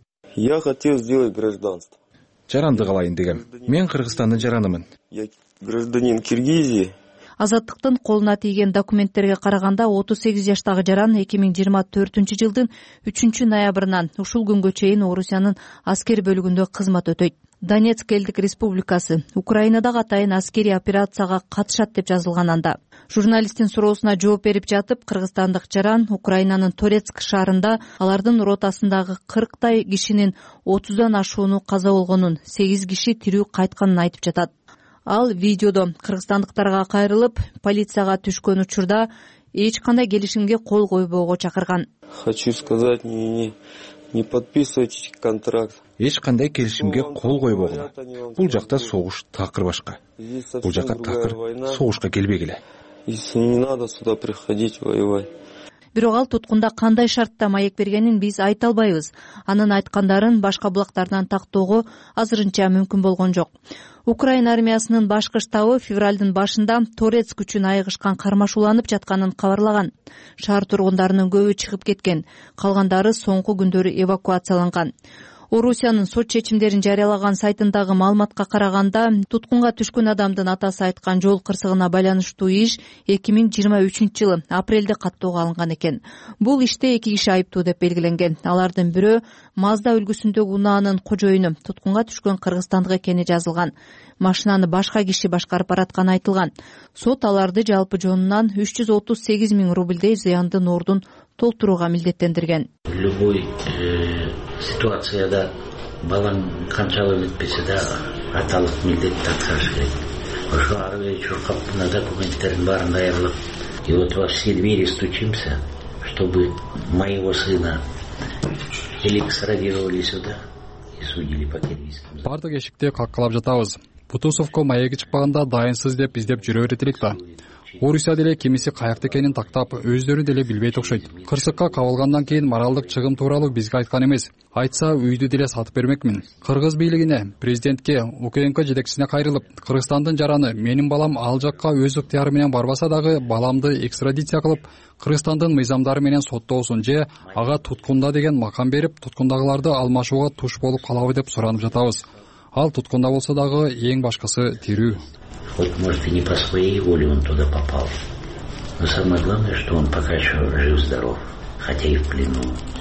Я хотел сделать гражданство. Жаранды калайын дегем. Мен Кыргызстандын жаранымын. Я гражданин Киргизии. Азаттыктын колуна тийген документтерге караганда отуз сегиз жаштагы жаран эки миң жыйырма төртүнчү жылдын үчүнчү ноябрынан ушул күнгө чейин Орусиянын аскер бөлүгүндө кызмат өтөйт. Донецк элдик республикасы Украинадагы атайын аскерий операцияга катышат деп жазылган анда. Журналисттин суроосуна жооп берип жатып, кыргызстандык жаран Украинанын Торецк шаарында алардын ротасындагы кырктай кишинин отуздан ашууну каза болгонун, сегиз киши тирүү кайтканын айтып жатат. Ал видеодо кыргызстандыктарга кайрылып, полицияга түшкөн учурда эч кандай келишимге кол койбоого чакырган. Хочу сказать, не не подписывайте контракт. Эч кандай келишимге кол койбогула. Бул жакта согуш такыр башка. Бул жака такыр согушка келбегиле. Если не надо сюда приходить воевать. Бирок ал туткунда кандай шартта маек бергенин биз айта албайбыз. Анын айткандарын башка булактардан тактоого азырынча мүмкүн болгон жок. Украина армиясынын башкы штабы февралдын башында Торецк үчүн айыгышкан кармашууланып жатканын кабарлаган. Шаар тургундарынын көбү чыгып кеткен, калгандары соңку күндөрү эвакуацияланган. Орусиянын сот чечимдерин жарыялаган сайтындагы маалыматка караганда, туткунга түшкөн адамдын атасы айткан жол кырсыгына байланыштуу иш эки миң жыйырма үчүнчү жылы апрелде каттоого алынган экен. Бул иште эки киши айыптуу деп белгиленген. Алардын бирөө Мазда үлгүсүндөгү унаанын кожоюну, туткунга түшкөн кыргызстандык экени жазылган. Машинаны башка киши башкарып баратканы айтылган. Сот аларды жалпы жонунан үч жүз отуз сегиз миң рубльдей зыяндын ордун толтурууга милдеттендирген. Любой ситуацияда балаң канчалык өтпесе да аталык милдетти аткарыш керек. Ошо ары бери чуркап мына документтердин баарын даярлап, и вот во все двери стучимся, чтобы моего сына электрофорировали сюда и судили по киргизским. Бардык эшикте каккалап жатабыз. Бутусовко маеги чыкпаганда дайынсыз деп издеп жүрө берет элек да. орусия деле кимиси каякта экенин тактап, өздөрү деле билбейт окшойт. Кырсыкка кабылгандан кийин моралдык чыгым тууралуу бизге айткан эмес. Айтса үйдү деле сатып бермекмин. Кыргыз бийлигине, президентке, УКМК жетекчисине кайрылып, Кыргызстандын жараны менин балам ал жакка өз ыктыяры менен барбаса дагы баламды экстрадиция кылып, Кыргызстандын мыйзамдары менен соттоосун же ага туткунда деген макам берип, туткундагыларды алмашууга туш болуп калабы деп суранып жатабыз. Ал туткунда болсо дагы эң башкысы тирүү. Вот, может, и не по своей воле он туда попал. Но самое главное, что он пока еще жив-здоров, хотя и в плену.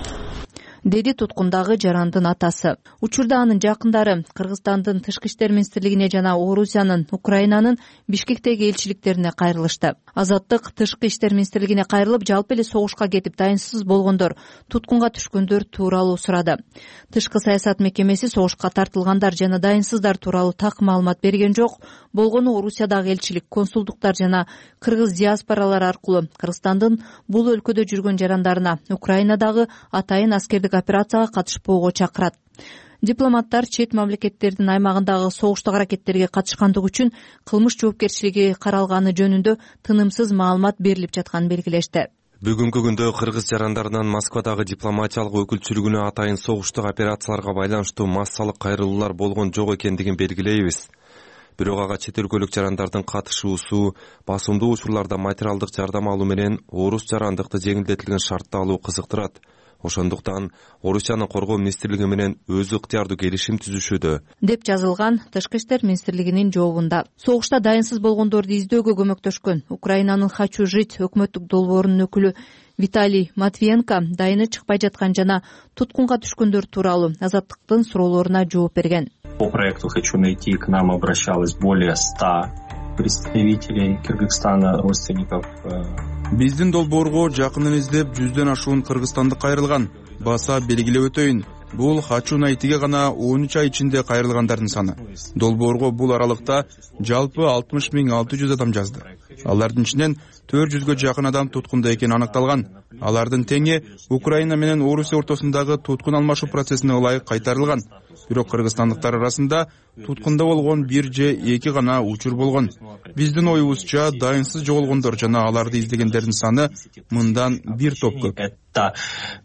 Деди туткундагы жарандын атасы. Учурда анын жакындары Кыргызстандын тышкы иштер министрлигине жана Орусиянын, Украинанын Бишкектеги элчиликтерине кайрылышты. Азаттык тышкы иштер министрлигине кайрылып, жалпы эле согушка кетип дайынсыз болгондор, туткунга түшкөндөр тууралуу сурады. Тышкы саясат мекемеси согушка тартылгандар жана дайынсыздар тууралуу так маалымат берген жок. Болгону Орусиядагы элчилик, консулдуктар жана кыргыз диаспоралары аркылуу Кыргызстандын бул өлкөдө жүргөн жарандарына Украинадагы атайын аскердик операцияга катышпоого чакырат. Дипломаттар чет мамлекеттердин аймагындагы согуштук аракеттерге катышкандыгы үчүн кылмыш жоопкерчилиги каралганы жөнүндө тынымсыз маалымат берилип жатканын белгилешти. Бүгүнкү күндө кыргыз жарандарынан Москвадагы дипломатиялык өкүлчүлүгүнө атайын согуштук операцияларга байланыштуу массалык кайрылуулар болгон жок экендигин белгилейбиз. Бирок ага чет өлкөлүк жарандардын катышуусу, басымдуу учурларда материалдык жардам алуу менен орус жарандыкты жеңилдетилген шартты алуу кызыктырат. Ошондуктан Орусиянын коргоо министрлиги менен өзү ыктыярдуу келишим түзүшүүдө, деп жазылган Тышкы иштер министрлигинин жообунда. Согушта дайынсыз болгондорду издөөгө көмөктөшкөн Украинанын «Хочу жить» өкмөттүк долбоорунун өкүлү Виталий Матвиенко дайыны чыкпай жаткан жана туткунга түшкөндөр тууралуу Азаттыктын суроолоруна жооп берген. По проекту «Хочу найти» к нам обращалось более ста представителей Кыргызстана, родственников. Биздин долбоорго жакынын издеп жүздөн ашуун кыргызстандык кайрылган. Баса белгилеп өтөйүн. Бул «Хочу найтиге» гана он үч ай ичинде кайрылгандардын саны. Долбоорго бул аралыкта жалпы алтымыш миң алты жүз адам жазды. Алардын ичинен төрт жүзгө жакын адам туткунда экени аныкталган. Алардын теңи Украина менен Орусия ортосундагы туткун алмашуу процессине ылайык кайтарылган. Бирок кыргызстандыктар арасында туткунда болгон бир же эки гана учур болгон. Биздин оюбузча дайынсыз жоголгондор жана аларды издегендердин саны мындан бир топ көп. Это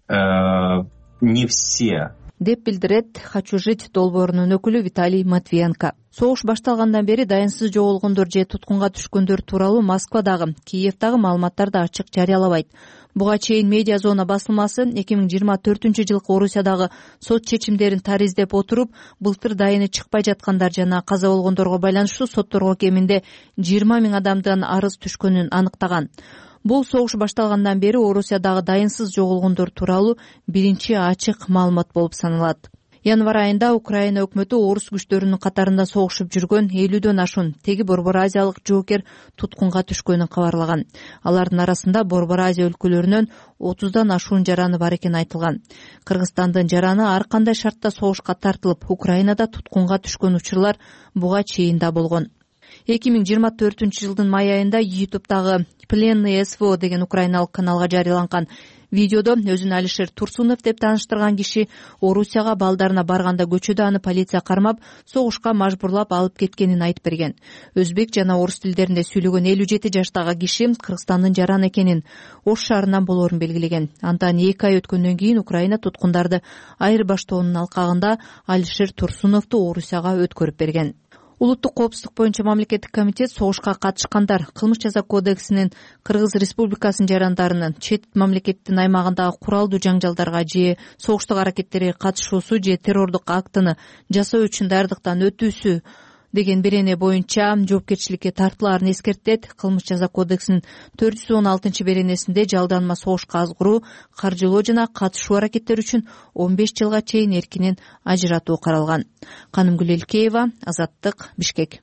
не все. Деп билдирет «Хочу жить» долбоорунун өкүлү Виталий Матвиенко. Согуш башталгандан бери дайынсыз жоголгондор же туткунга түшкөндөр тууралуу Москвадагы, Киевдагы маалыматтарды ачык жарыялабайт. Буга чейин Медиа зона басылмасы эки миң жыйырма төртүнчү жылкы Орусиядагы сот чечимдерин тариздеп отуруп, былтыр дайыны чыкпай жаткандар жана каза болгондорго байланыштуу сотторго кеминде жыйырма миң адамдан арыз түшкөнүн аныктаган. Бул согуш башталгандан бери Орусиядагы дайынсыз жоголгондор тууралуу биринчи ачык маалымат болуп саналат. Январь айында Украина өкмөтү орус күчтөрүнүн катарында согушуп жүргөн элүүдөн ашуун теги Борбор Азиялык жоокер туткунга түшкөнүн кабарлаган. Алардын арасында Борбор Азия өлкөлөрүнөн отуздан ашуун жараны бар экени айтылган. Кыргызстандын жараны ар кандай шартта согушка тартылып, Украинада туткунга түшкөн учурлар буга чейин да болгон. эки миң жыйырма төртүнчү жылдын май айында ютубтагы «Пленный СВО» деген украиналык каналга жарыяланган видеодо өзүн Алишер Турсунов деп тааныштырган киши Орусияга балдарына барганда көчөдө аны полиция кармап, согушка мажбурлап алып кеткенин айтып берген. Өзбек жана орус тилдеринде сүйлөгөн элүү жети жаштагы киши Кыргызстандын жараны экенин, Ош шаарынан болоорун белгилеген. Андан эки ай өткөндөн кийин Украина туткундарды айырбаштоонун алкагында Алишер Турсуновду Орусияга өткөрүп берген. Улуттук коопсуздук боюнча мамлекеттик комитет согушка катышкандар кылмыш жаза кодексинин Кыргыз Республикасынын жарандарынын чет мамлекеттин аймагындагы куралдуу жаңжалдарга же согуштук аракеттерге катышуусу же террордук актыны жасоо үчүн даярдыктан өтүүсү деген берене боюнча жоопкерчиликке тартылаарын эскертет. Кылмыш жаза кодексинин төрт жүз он алтынчы беренесинде жалданма согушка азгыруу, каржылоо жана катышуу аракеттери үчүн он беш жылга чейин эркинен ажыратуу каралган. Канымгүл Элкеева, Азаттык, Бишкек.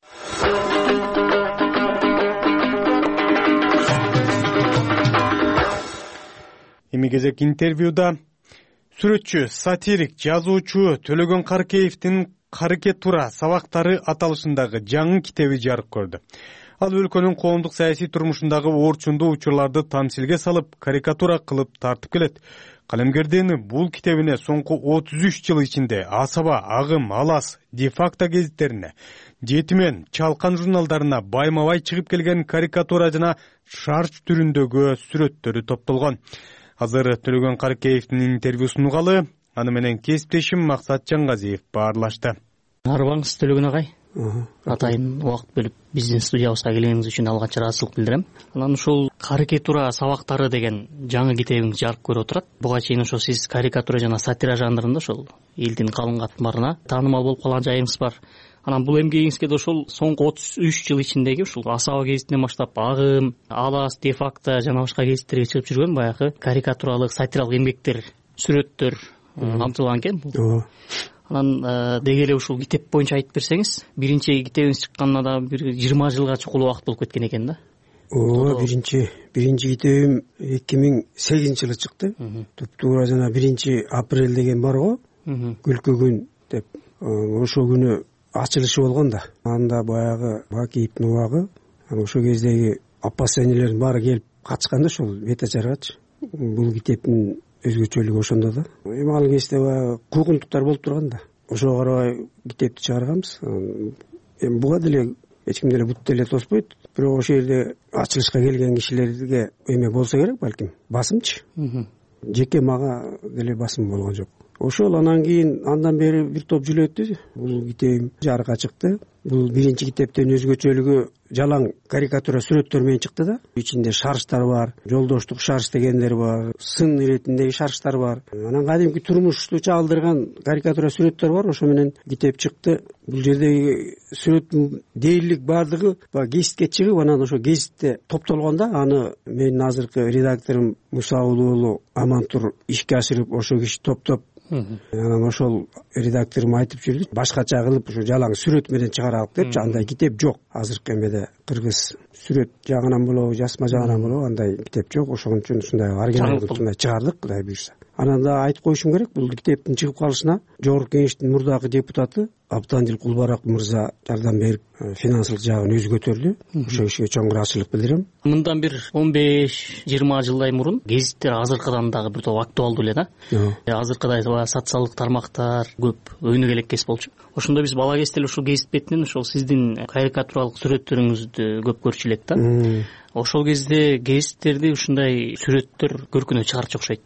Эми кезек интервьюда сүрөтчү, сатирик, жазуучу Төлөгөн Каркеевдин «Карикатура сабактары» аталышындагы жаңы китеби жарык көрдү. Ал өлкөнүн коомдук саясий турмушундагы орчундуу учурларды тамсилге салып, карикатура кылып тартып келет. Калемгердин бул китебине соңку отуз үч жыл ичинде Асаба, Агым, Алас, Де-факто гезиттерине, Жетимен, Чалкан журналдарына байма-бай чыгып келген карикатура жана шарч түрүндөгү сүрөттөрү топтолгон. Азыр Төлөгөн Карыкеевдин интервьюсун угалы, аны менен кесиптешим Максат Жаңгазиев баарлашты. Арыбаңыз Төлөгөн агай. Атайын убакыт бөлүп биздин студиябызга келгениңиз үчүн алганча ыраазычылык билдирем. Анан ушул карикатура сабактары деген жаңы китебиңиз жарык көрүп отурат. Буга чейин ошо сиз карикатура жана сатира жанрында ошол элдин калың катмарына таанымал болуп калган жайыңыз бар. Анан бул эмгегиңизге да ошол соңку отуз үч жыл ичиндеги ушул Асаба гезитинен баштап Агым, Алас, Де-факто жана башка гезиттерге чыгып жүргөн баягы карикатуралык, сатиралык эмгектер, сүрөттөр камтылган экен. Ооба. Анан деги эле ушул китеп боюнча айтып берсеңиз, биринчи китебиңиз чыкканына да бир жыйырма жылга чукул убакыт болуп кеткен экен да. Ооба, биринчи биринчи китебим эки миң сегизинчи жылы чыкты. Туптуура жана биринчи апрель деген бар го, күлкү күн деп. Ошол күнү ачылышы болгон да. Анда баягы Бакиевдин убагы, ошол кездеги апасы энелердин баары келип катышкан да ошол бет ачаргачы. Бул китептин өзгөчөлүгү ошондо да. Эми ал кезде баягы куугунтуктар болуп турган да. Ошого карабай китепти чыгарганбыз. Эми буга деле эч ким деле бут деле тоспойт. Бирок ошол жерде ачылышка келген кишилерге эме болсо керек, балким басымчы. Жеке мага деле басым болгон жок. Ошол анан кийин андан бери бир топ жыл өттү. Бул китебим жарыкка чыкты. Бул биринчи китептин өзгөчөлүгү жалаң карикатура сүрөттөр менен чыкты да. Ичинде шарчтар бар, жолдоштук шарч дегендер бар, сын иретиндеги шарчтар бар. Анан кадимки турмушту чагылдырган карикатура сүрөттөр бар. Ошо менен китеп чыкты. Бул жердеги сүрөттүн дээрлик баардыгы баягы гезитке чыгып, анан ошо гезитте топтолгон да. Аны менин азыркы редакторум Мусабул уулу Амантур ишке ашырып, ошо киши топтоп, анан ошол редакторум айтып жүрдү, башкача кылып ушу жалаң сүрөт менен чыгаралык депчи. Андай китеп жок азыркы эмеде. Кыргыз сүрөт жагынан болобу, жазма жагынан болобу, андай китеп жок. Ошон үчүн ушундай оригиналдуу чыгардык, Кудай буйрса. Анан да айтып коюшум керек, бул китептин чыгып калышына Жогорку Кеңештин мурдагы депутаты Абдандил Кулбарак мырза жардам берип, финансылык жагын өзү көтөрдү. Ошол кишиге чоң ыраазычылык билдирем. Мындан бир он беш жыйырма жылдай мурун гезиттер азыркыдан дагы бир топ актуалдуу эле да. Азыркыдай социалдык тармактар көп өйнө элеккес болчу. Ошондо биз бала кезде эле ушул гезит бетинен ошол сиздин карикатуралык сүрөттөрүңүздү көп көрчү элек да. Ошол кезде гезиттерди ушундай сүрөттөр көркүнө чыгарчу окшойт.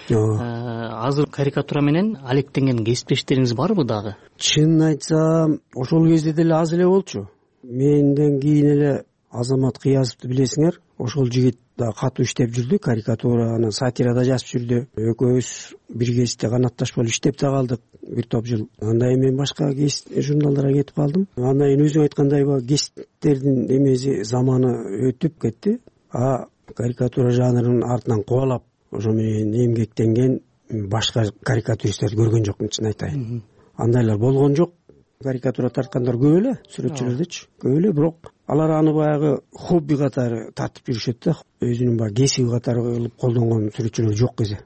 Азыр карикатура менен алектенген кесиптештериңиз барбы дагы? Чынын айтсам, ошол кезде деле аз эле болчу. Менден кийин эле Азамат Кыязовду билесиңер, ошол жигит да катуу иштеп жүрдү, карикатураны, сатирада жазып жүрдү. Экөөбүз бир гезитте канатташ болуп иштеп да калдык бир топ жыл. Андан кийин мен башка гезит журналдарга кетип калдым. Андан кийин өзүң айткандай баягы гезиттердин эмеси заманы өтүп кетти. А карикатура жанрынын артынан кубалап ошо менен эмгектенген башка карикатуристтерди көргөн жокмун, чын айтайын. Андайлар болгон жок. Карикатура тарткандар көп эле, сүрөтчүлөрдүчү көп эле, бирок алар аны баягы хобби катары тартып жүрүшөт да. Өзүнүн баягы кесиби катары кылып колдонгон сүрөтчүлөр жок эзе.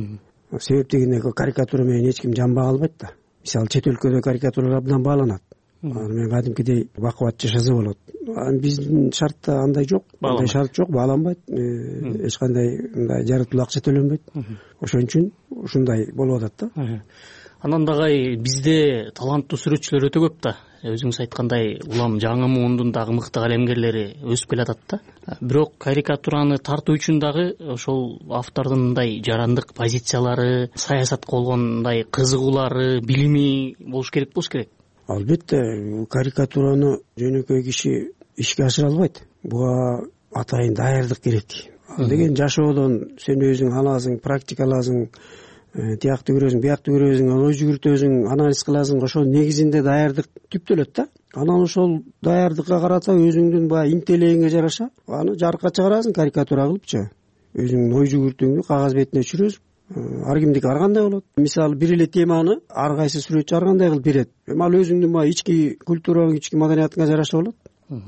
Себеп дегенде карикатура менен эч ким жанбай калбайт да. Мисалы чет өлкөдө карикатуралар абдан бааланат. Аны менен кадимкидей бакубат жашаса болот. Биздин шартта андай жок, андай шарт жок, бааланбайт, эч кандай мындай жаратылуу акча төлөнбөйт. Ошон үчүн ушундай болуп атат да. Анан дагы бизде таланттуу сүрөтчүлөр өтө көп да. Өзүңүз айткандай, улам жаңы муундун дагы мыкты калемгерлери өсүп келатат да. Бирок карикатураны тартуу үчүн дагы ошол автордун мындай жарандык позициялары, саясатка болгон мындай кызыгуулары, билими болуш керек болуш керек. Албетте, карикатураны жөнөкөй киши ишке ашыра албайт. Буга атайын даярдык керек. Ал деген жашоодон сен өзүң аласың, практикаласың, тиякты көрөсүң, биякты көрөсүң, ой жүгүртөсүң, анализ кыласың, ошол негизинде даярдык түптөлөт да. Анан ошол даярдыкка карата өзүңдүн баягы интеллегиңе жараша аны жарыкка чыгарасың карикатура кылыпчы. Өзүңдүн ой жүгүртүүңдү кагаз бетине түшүрөсүң. Ар кимдики ар кандай болот. Мисалы бир эле теманы ар кайсы сүрөтчү ар кандай кылып берет. Эми ал өзүңдүн баягы ички культураң, ички маданиятыңа жараша болот.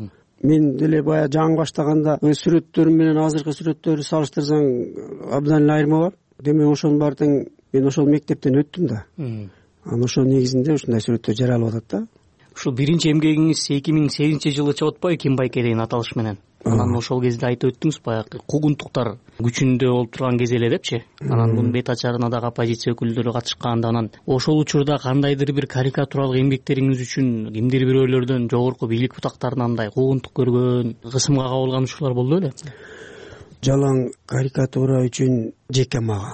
Мен деле баягы жаңы баштаганда сүрөттөрүм менен азыркы сүрөттөрдү салыштырсаң абдан эле айырма бар. Демек ошонун баары тең мен ошол мектептен өттүм да. Анан ошол негизинде ушундай сүрөттөр жаралып атат да. ушул биринчи эмгегиңиз эки миң сегизинчи жылы чыгып атпайбы Ким Байке деген аталыш менен? Анан ошол кезде айтып өттүңүз, баягы куугунтуктар күчүндө болуп турган кез эле депчи. Анан мунун бет ачарына дагы оппозиция өкүлдөрү катышкан. Анан ошол учурда кандайдыр бир карикатуралык эмгектериңиз үчүн кимдир бирөөлөрдөн, жогорку бийлик бутактарынан мындай куугунтук көргөн, кысымга кабылган учурлар болду беле? Жалаң карикатура үчүн жеке мага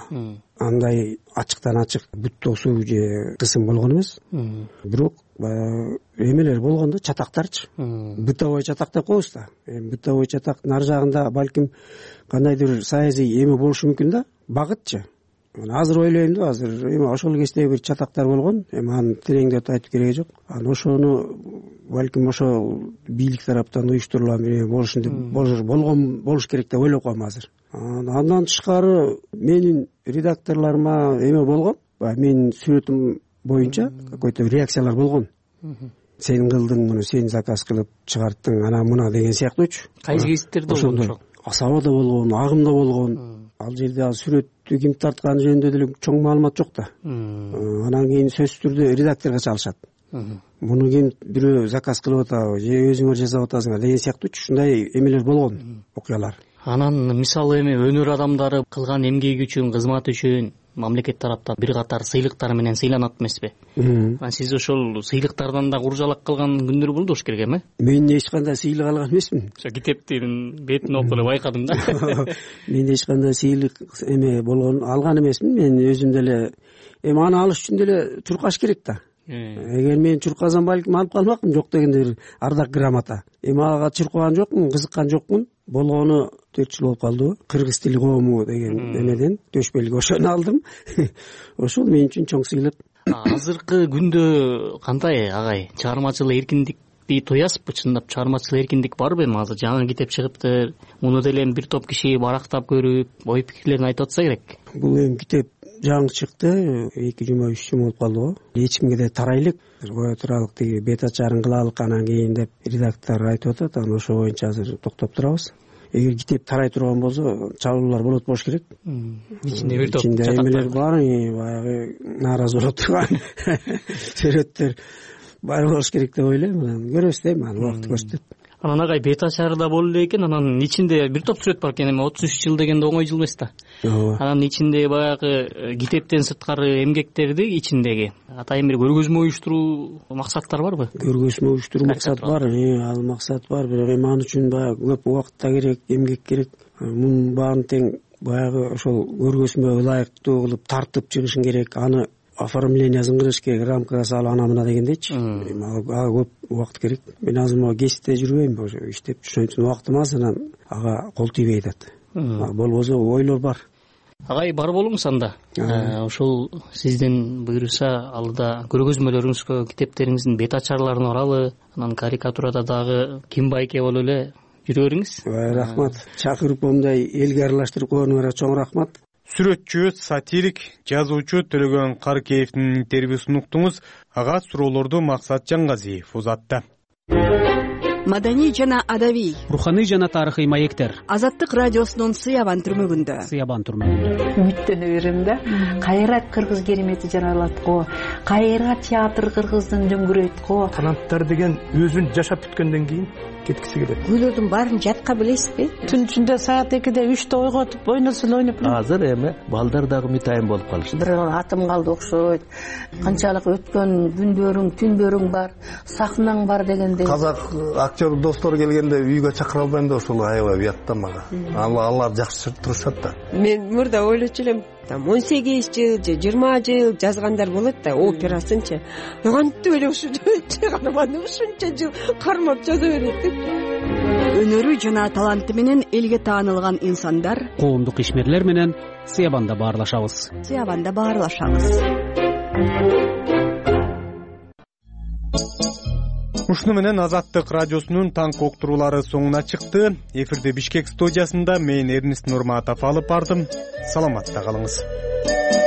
андай ачыктан ачык бүт тосуу же кысым болгон эмес. Бирок баягы эмелер болгон да, чатактарчы. Бытовой чатак деп коебуз да. Эми бытовой чатактын ар жагында балким кандайдыр саясий эме болушу мүмкүн да, багытчы. Азыр ойлойм да, азыр эми ошол кезде бир чатактар болгон, эми аны тереңдеп айтып кереги жок. Анан ошону балким ошол бийлик тараптан уюштурулган бир болушу болгон болуш керек деп ойлоп коем азыр. Андан тышкары менин редакторлорума эме болгон, баягы менин сүрөтүм боюнча какой-то реакциялар болгон. Сен кылдың муну, сен заказ кылып чыгарттың, ана мына деген сыяктуучу. Кайсы кезиттерде болгон? Асабада болгон, Агымда болгон. Ал жерде ал сүрөттү ким тартканы жөнүндө деле чоң маалымат жок да. Анан кийин сөзсүз түрдө редакторго чалышат. Муну ким бирөө заказ кылып атабы, же өзүңөр жасап атасыңар деген сыяктуучу ушундай эмелер болгон, окуялар. Анан мисалы эми өнөр адамдары кылган эмгеги үчүн, кызматы үчүн мамлекет тараптан бир катар сыйлыктар менен сыйланат эмеспи? Анан сиз ошол сыйлыктардан да куржалак кылган күндөр болду болуш керек эми? Мен эч кандай сыйлык алган эмесмин. Ошо китептин бетин окуп эле байкадым да. Мен эч кандай сыйлык эме болгон алган эмесмин. Мен өзүм деле эми аны алыш үчүн деле чуркаш керек да. Эгер мен чуркасам балким алып калмакмын, жок дегенде бир ардак грамота. Эми ага чуркаган жокмун, кызыккан жокмун. Болгону төрт жыл болуп калдыбы? Кыргыз тили коому деген эмеден төшпөлгө ошону алдым. Ошол мен үчүн чоң сыйлык. Азыркы күндө кандай агай? Чыгармачылык эркиндикти тоясызбы? Чындап чыгармачылык эркиндик барбы эми? Азыр жаңы китеп чыгыптыр. Муну деле бир топ киши барактап көрүп, ой пикирлерин айтып атса керек. Бул эми китеп жаңы чыкты, эки жума үч жума болуп калды. Эч кимге да тарайлык, кое туралык, тиги бет ачарын кылалык анан кийин деп редактор айтып атат. Анан ошо боюнча азыр токтоп турабыз. Эгер китеп тарай турган болсо, чалуулар болот болуш керек. Ичинде бир топ чатактар эмелер бар, баягы нааразы болуп турган сүрөттөр бар болуш керек деп ойлойм. Анан көрөбүз дейм, аны убакыт көрсөтөт. Анан агай бет ачары да болду экен, анан ичинде бир топ сүрөт бар экен. Эми отуз үч жыл дегенде оңой жыл эмес да. Анан ичинде баягы китептен сырткары эмгектерди ичиндеги атайын бир көргөзмө уюштуруу максаттар барбы? Көргөзмө уюштуруу максат бар, ал максат бар, бирок эми аны үчүн баягы көп убакыт да керек, эмгек керек. Мунун баарын тең баягы ошол көргөзмөгө ылайыктуу кылып тартып чыгышың керек. Аны оформлениясын кылыш керек, рамкага салып ана мына дегендейчи. Ага көп убакыт керек. Мен азыр могу кесипте жүрбөйм, ошо иштеп ошон үчүн убактым аз, анан ага кол тийбей атат. Болбосо ойлор бар. Агай бар болуңуз анда. Ошол сизден буйруса алда көргөзмөлөрүңүзгө китептериңиздин бет ачарларын баралы, анан карикатурада дагы Ким Байке болуп эле жүрө бериңиз. Рахмат. Чакырып мондай элге аралаштырып койгонуңарга чоң рахмат. Сүрөтчү, сатирик, жазуучу Төлөгөн Каркеевдин интервьюсун уктуңуз. Ага суроолорду Максат Жаңгазиев узатты. Маданий жана адабий, руханий жана тарыхый маектер. Азаттык радиосунун Сыябан түрмөгүндө. Сыябан түрмөгүндө. Үмүттөнө берем да. Кайра кыргыз керемети жаралат го. Кайра театр кыргыздын дөңгүрөйт го. Таланттар деген өзүн жашап бүткөндөн кийин кеткиси келет. Күйлөрдүн баарын жатка билесизби? Түн ичинде саат экиде үчтө ойготуп ойносун ойноп. Азыр эми балдар дагы митайын болуп калышты. Бир атым калды окшойт. Канчалык өткөн күндөрүң, түндөрүң бар, сахнаң бар дегенде. Казак актер достор келгенде үйгө чакыра албайм да, ошол аябай уят да мага. Алар жакшы турушат да. Мен мурда ойлочу элем, там он сегиз жыл же жыйырма жыл жазгандар болот да, операсынчы. Кантип эле ушунча каарманды ушунча жыл кармап жаза берет деп. Өнөрү жана таланты менен элге таанылган инсандар, коомдук ишмерлер менен Сыябанда баарлашабыз. Сыябанда баарлашабыз. Ушуну менен Азаттык радиосунун таңкы уктуруулары соңуна чыкты. Эфирде Бишкек студиясында мен Эрнест Нурматов алып бардым. Саламатта калыңыз.